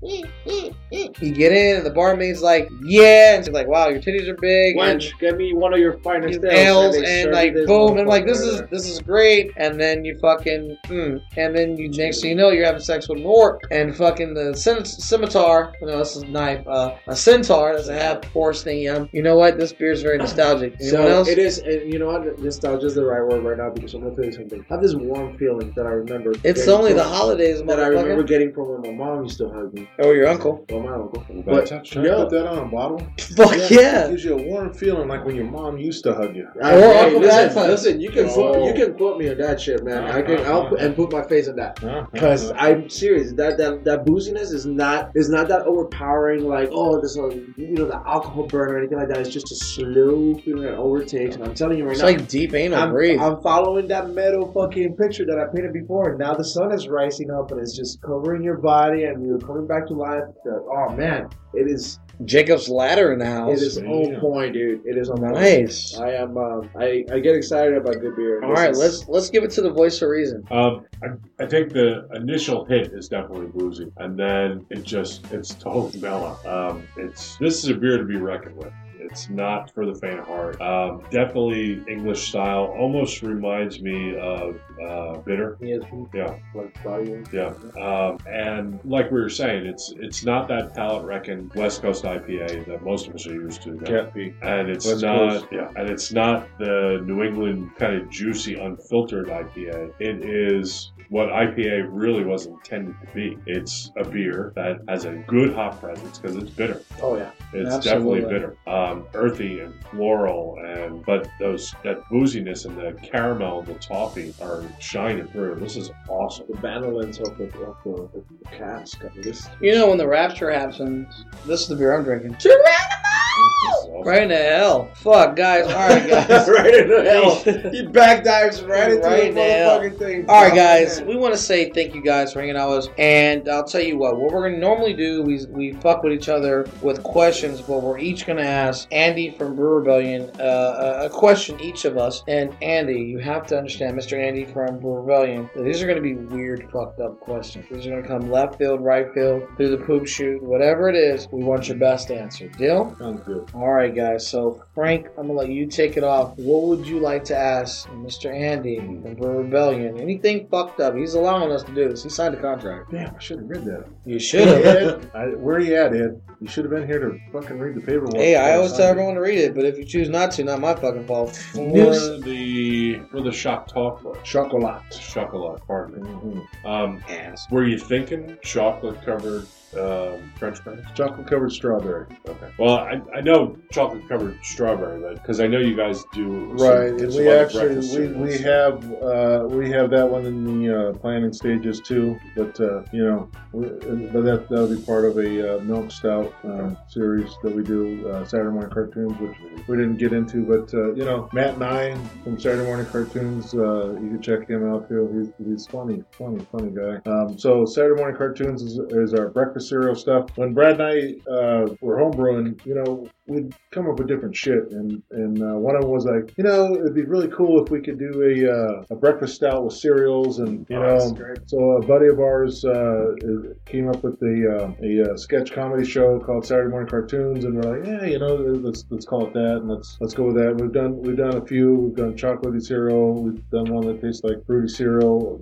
You get in and the barmaid's like, yeah, and she's like, wow, your titties are big. Wench, get me one of your finest ales, and, and like boom, and like this is this is great, and then you fucking, mm, and then you next thing you know you're having sex with an orc, and fucking the cin- scimitar, no, this is a knife, uh, a centaur doesn't have horse thing. Um, you know what? This beer is very nostalgic. Anyone so else? It is, and you know what? Nostalgia is the right word right now because I'm gonna tell you something. I have this warm feeling that I remember. It's only the holidays, that I remember getting from when my mom used to hug me. Oh, your uncle? Oh, my uncle. But try to put that on a bottle. Fuck yeah! yeah. It gives you a warm feeling like when your mom used to hug you. I, or hey, listen, listen, you can oh. quote, you can quote me on that shit, man. Uh-huh. I can I'll put, and put my face on that because uh-huh. I'm serious. That that that booziness is not is not that overpowering. Like oh, this uh, you know the alcohol burn or anything like that. It's just a slow feeling that overtakes. And I'm telling you right it's now, it's like deep anal I'm, breathe. I'm following that metal fucking picture that I painted before. And now the sun is rising up and it's just covering your body and you're coming back to life. Oh man, it is. Jacob's Ladder in the house. It is on point, dude. It is on point. Nice. I am. Um, I I get excited about good beer. All this right, is... let's let's give it to the voice of reason. Um, I, I think the initial hit is definitely boozy, and then it just it's totally mellow. Um, it's this is a beer to be reckoned with. It's not for the faint of heart. Um, definitely English style. Almost reminds me of uh, bitter. Yes. Yeah. Like volume. Yeah. Um, and like we were saying, it's it's not that palate wrecking West Coast I P A that most of us are used to. Can't be. And it's West not. Coast. Yeah. And it's not the New England kind of juicy, unfiltered I P A. It is what I P A really was intended to be. It's a beer that has a good hop presence because it's bitter. Oh yeah. It's Absolutely. definitely bitter. Um, earthy and floral, and but those that booziness and the caramel and the toffee are shining through. This is awesome. The banolins of the, of the, of the cask. I mean, this, you know, when the rapture happens, this is the beer I'm drinking. Awesome. Right in the hell. Fuck, guys. All right, guys. Right in the hell. He back dives right into right the motherfucking thing. All right, guys. We want to say thank you guys for hanging out with us. And I'll tell you what. What we're going to normally do, we we fuck with each other with questions, but we're each going to ask Andy from Brew Rebellion uh, a question, each of us. And Andy, you have to understand, Mister Andy from Brew Rebellion, that these are going to be weird, fucked up questions. These are going to come left field, right field, through the poop chute, whatever it is. We want your best answer. Deal? Sounds good. All right, guys. So, Frank, I'm going to let you take it off. What would you like to ask Mister Andy from Brew Rebellion? Anything fucked up? He's allowing us to do this. He signed a contract. Damn, I should have read that. You should have. Ed, I, where are you at, Ed? You should have been here to fucking read the paperwork. Hey, I always tell everyone to read it, but if you choose not to, not my fucking fault. For News. the for the shock talk Chocolat. chocolate, pardon me. Mm-hmm. Um, Ass. were you thinking chocolate covered um, French fries? Chocolate covered strawberry. Okay. Well, I, I know chocolate covered strawberry, but because I know you guys do some, Right, and some we other actually breakfast we, we cereals. have uh, we have that one in the uh, planning stages too. But uh, you know, we, but that that'll be part of a uh, milk stout uh, series that we do uh, Saturday morning cartoons, which we didn't get into. But uh, you know, Matt and I from Saturday morning cartoons, uh, you can check him out too. He's he's funny, funny, funny guy. Um, so Saturday morning cartoons is, is our breakfast cereal stuff. When Brad and I uh, were homebrewing, you know, we'd come up with different shit, and and uh, one of them was like, you know, it'd be really cool if we could do a uh, a breakfast stout with cereals, and you Oh, that's know, great. so a buddy of ours uh, came up with a uh, a uh, sketch comedy show called Saturday Morning Cartoons, and we're like, yeah, you know, let's let's call it that, and let's let's go with that. We've done we've done a few. We've done chocolatey cereal. We've done one that tastes like fruity cereal. We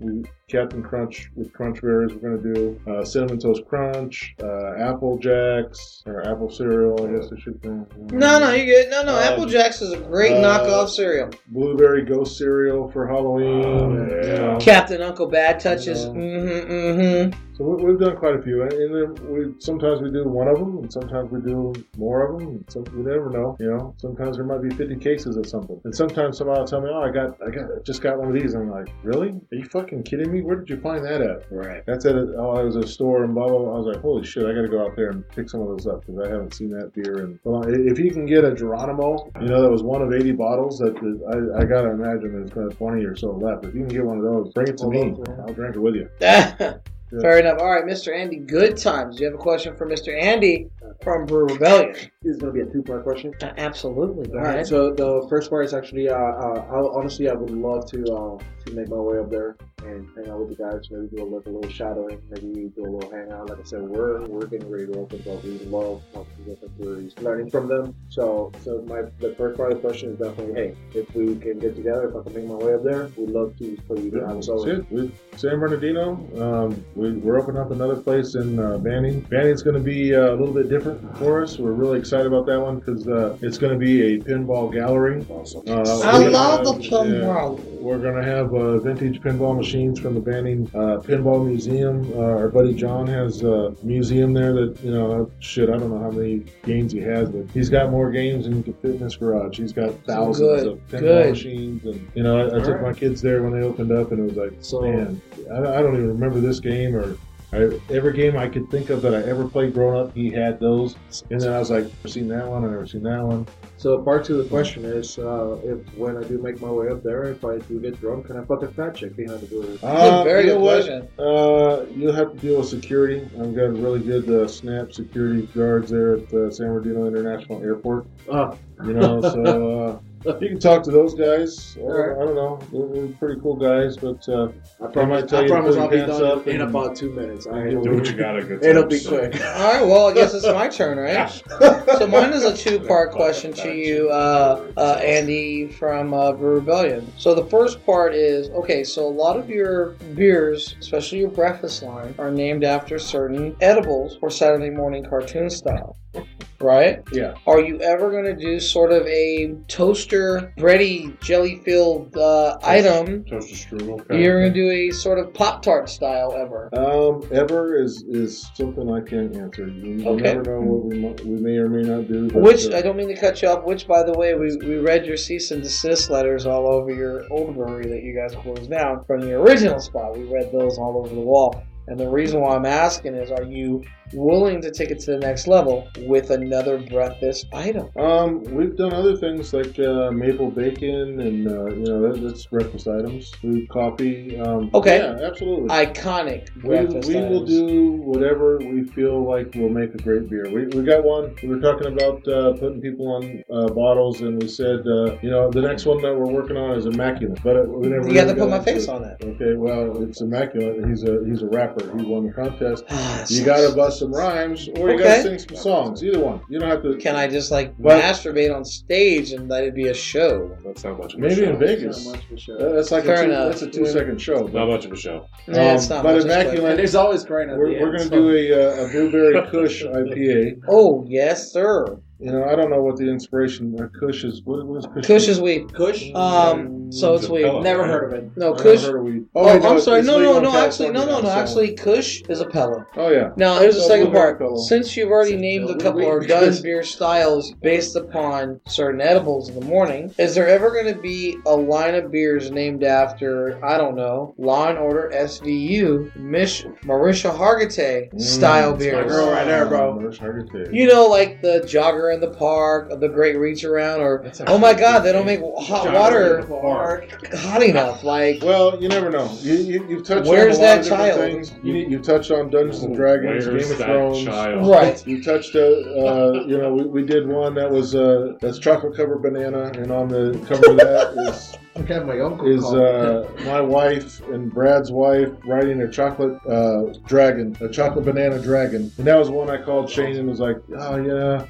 Captain Crunch with Crunch Berries. We're going to do uh, Cinnamon Toast Crunch, uh, Apple Jacks, or Apple cereal, I guess I should say. No, no, you get no, no. Um, Apple Jacks is a great uh, knockoff cereal. Blueberry Ghost cereal for Halloween. Oh, yeah. You know. Captain Uncle Bad Touches. Uh, Mm-hmm, mm-hmm. So we, we've done quite a few, and then we sometimes we do one of them, and sometimes we do more of them. And some, we never know, you know. Sometimes there might be fifty cases of something, and sometimes somebody will tell me, "Oh, I got, I got, I just got one of these." And I'm like, "Really? Are you fucking kidding me? Where did you find that at?" Right. That's at a, oh, I was at a store and blah blah blah. I was like, "Holy shit! I got to go out there and pick some of those up because I haven't seen that beer." And well, if you can get a Geronimo, you know, that was one of eighty bottles. That I, I gotta imagine there's got twenty or so left. If you can get one of those, bring it to me. I'll drink it with you. Yeah. Fair enough. All right, Mister Andy, good times. Do you have a question for Mister Andy from Brew Rebellion? This is going to be a two-part question. Uh, absolutely. Go All ahead. right. So the first part is actually, uh, uh, I, honestly, I would love to uh, to make my way up there and hang out with you guys. Maybe do a, like, a little shadowing. Maybe do a little hangout. Like I said, we're we're getting ready to open, but we love talking to different breweries, learning from them. So, so my the first part of the question is definitely, hey, if we can get together, if I can make my way up there, we'd love to for you to have us over. That's it. We, San Bernardino. Um, we, we're opening up another place in uh, Banning. Banning's going to be uh, a little bit different for us. We're really excited about that one because uh, it's going to be a pinball gallery. Awesome. Uh, I we're love gonna- the pinball. yeah, we're going to have uh, vintage pinball machines from the Banning uh, Pinball Museum. Uh, our buddy John has a museum there that, you know, shit, I don't know how many games he has, but he's got more games than you can fit in his garage. He's got thousands Good, of pinball good. machines. And, you know, I, I took right. my kids there when they opened up and it was like, So- man, I, I don't even remember this game or I, every game I could think of that I ever played growing up, he had those. And then I was like, I've never seen that one, I've never seen that one. So part two of the question is, uh, if when I do make my way up there, if I do get drunk, can I fuck a fat chick behind the brewery? Uh, Very you good know what? question. Uh, you'll have to deal with security. I've got really good uh, snap security guards there at uh, San Bernardino International Airport. Ah, You know, so uh, you can talk to those guys. Uh, Alright. I don't know. They're, they're pretty cool guys, but uh, I promise, might tell I you to promise put I'll be your pants done up in and- about two minutes. I Do Do what you gotta. Good It'll times, be so. quick. All right, well, I guess it's my turn, right? So mine is a two-part question to you, uh, uh, Andy, from uh, Brew Rebellion. So the first part is, okay, so a lot of your beers, especially your breakfast line, are named after certain edibles or Saturday morning cartoon style, right? yeah. Are you ever going to do sort of a toaster, bready, jelly-filled uh, item? Toaster strudel. kind You're of going to do a sort of Pop-Tart style ever? Um, ever is, is something I can't answer. You, you Okay. never know what we, mo- we may or may not do. But, Which, uh, I don't mean to cut you off, which, by the way, we, we read your cease and desist letters all over your old brewery that you guys closed down from the original spot. We read those all over the wall. And the reason why I'm asking is, are you willing to take it to the next level with another breakfast item? Um, we've done other things like uh, maple bacon and, uh, you know, that, that's breakfast items. Food, coffee. Um, Okay. Yeah, absolutely. Iconic we breakfast we will items. do whatever we feel like will make a great beer. We, we got one. We were talking about uh, putting people on uh, bottles, and we said, uh, you know, the next one that we're working on is immaculate. But it, we never. You got really to put got my into face it. on it. Okay, well, it's immaculate. He's a he's a rapper. He won the contest. Ah, You got to bust some rhymes, or you got Okay. to sing some songs. Either one. You don't have to. Can I just, like, But- masturbate on stage and let it be a show? That's not much of a Maybe show. in Vegas. Not much for sure. Uh, That's like Fair a two, enough. that's a two second show. Not much of a show. Nah, it's not but much, it's quick. immaculate. And there's always crying at We're, the we're end. going to do a, uh, a blueberry Kush I P A. Oh, yes, sir. You know, I don't know what the inspiration. Uh, Kush is. What, what is Kush? Kush is weed. Kush? Um, so it's It's a weed. pellet. Never heard of it. No, I never Kush. heard of weed. Oh, wait, I'm it's- sorry. it's No, legal no, in no. Actually, no, California no, no. now, so- Actually, Kush is a pellet. Oh yeah. Now, here's the So second blueberry part. pellet. Since you've already named a couple or done beer styles based upon certain edibles in the morning, is there ever going to be a line of beers named after, I don't know, Law and Order S V U, Mish Marisha Hargitay style Mm, beers? my girl right there, bro. Marisha Hargitay. You know, like the Jogger in the Park, the Great Reach Around, or That's oh my actually God, a they good don't make name. hot Jogger water in the Park. hot enough. Like, Well, you never know. You, you, you've touched Where's on a lot that of different child? things. You, you've touched on Dungeons and Dragons, Where's Game of that Thrones. child? right. You touched, uh, uh, you know, we, we did one that was uh, that's chocolate covered banana, and on the cover of that is I have my uncle is call me. uh, my wife and Brad's wife riding a chocolate uh, dragon, a chocolate banana dragon. And that was one I called Shane and was like, oh yeah, it's going to be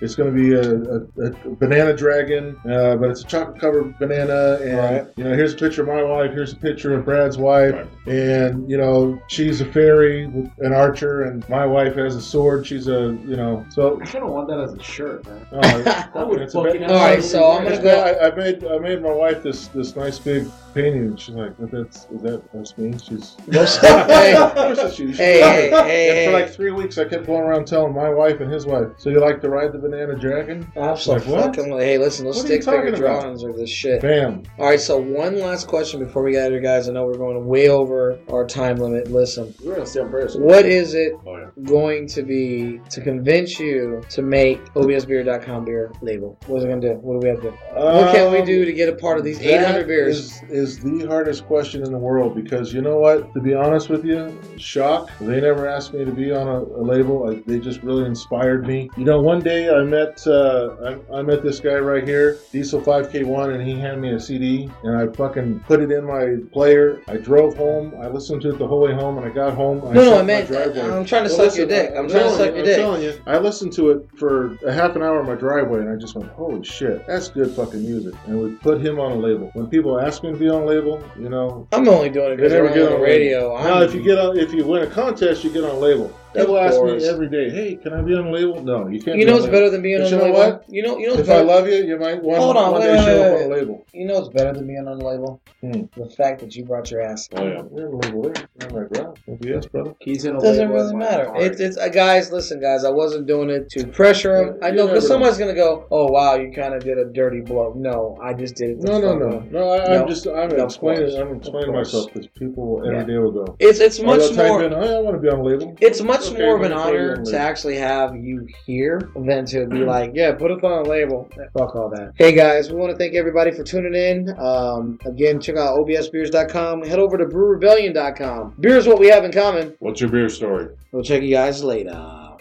be a, a, a banana dragon, uh, but it's a chocolate covered banana. And Right. you know, here's a picture of my wife. Here's a picture of Brad's wife. Right. And you know, she's a fairy, with an archer, and my wife has a sword. She's a you know. So I kind of want that as a shirt, man. uh, That would it's a fucking bit- All right, so I'm gonna It's go- bad. I, I made I made my wife this this nice big painting. And she's like, "What that's is that that's me?" She's Hey, Of course it's you. She's hey, like- hey, hey, And for hey. like three weeks, I kept going around telling my wife and his wife, "So you like to ride the banana dragon?" Absolutely. Like, what? Fucking, hey, listen, those What are you stick figure talking about? drawings are the shit. Bam. All right, so one last question before we get out of here, guys. I know we're going way over our time limit. Listen, We're gonna stay on Periscope. what is it Oh, yeah. going to be to convince you to make O B S beer dot com beer label? What's it going to do? What do we have to do? What can we do to get a part of these eight hundred That beers? Is, is the hardest question in the world because you know what? To be honest with you, Shock, they never asked me to be on a, a label. I, they just really inspired me. You know, one day I met uh, I, I met this guy right here, Diesel five K one, and he handed me a C D, and I fucking put it in my player. I drove home. I listened to it the whole way home, and I got home. I No, no, sat I in my meant driveway. I'm trying to Well, suck your listen, dick. I- I'm trying to telling suck you, your I'm dick. telling you, I listened to it for a half an hour in my driveway, and I just went, "Holy shit, that's good fucking music." And we put him on a label. When people ask me to be on a label, you know, I'm only doing it they because never we're get on on the a radio. label. Now, I'm- if you get on, if you win a contest, you get on a label. Of People ask course. me every day, "Hey, can I be on a label?" No, you can't. You be know on what's a better label. than being But on you a know label? what? You know, you know what's If I better. love you, you might one, Hold on, one wait, day wait, show wait, up wait. on a label. You know what's better than being on a label? Hmm. The fact that you brought your ass. Oh, yeah. You're on a label there. I'm like, wow, O B S, brother. He's in a Doesn't label really in my matter. heart. It's it's uh, guys. Listen, guys. I wasn't doing it to pressure him. I know You because never somebody's gonna go, "Oh wow, you kind of did a dirty blow." No, I just did it. to No, no, fuck no, with him. no. I, No. I'm just, I'm No, of explaining, course. I'm explaining Of course. myself because people every Yeah. day will go. It's it's Or much they'll type more. in, "Oh, I want to be on a label." It's much Okay, more of I'm an gonna put you honor on a to label. actually have you here than to be like, yeah, put it on a label. Fuck all that. Hey guys, we want to thank everybody for tuning in. Um, again, check out O B S beers dot com. Head over to brew rebellion dot com. Beer is what we have in common. What's your beer story? We'll check you guys later.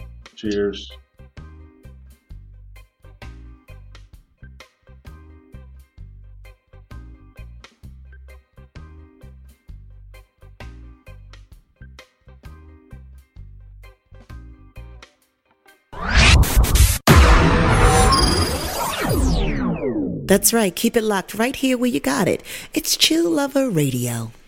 Cheers. That's right. Keep it locked right here where you got it. It's Chill Lover Radio.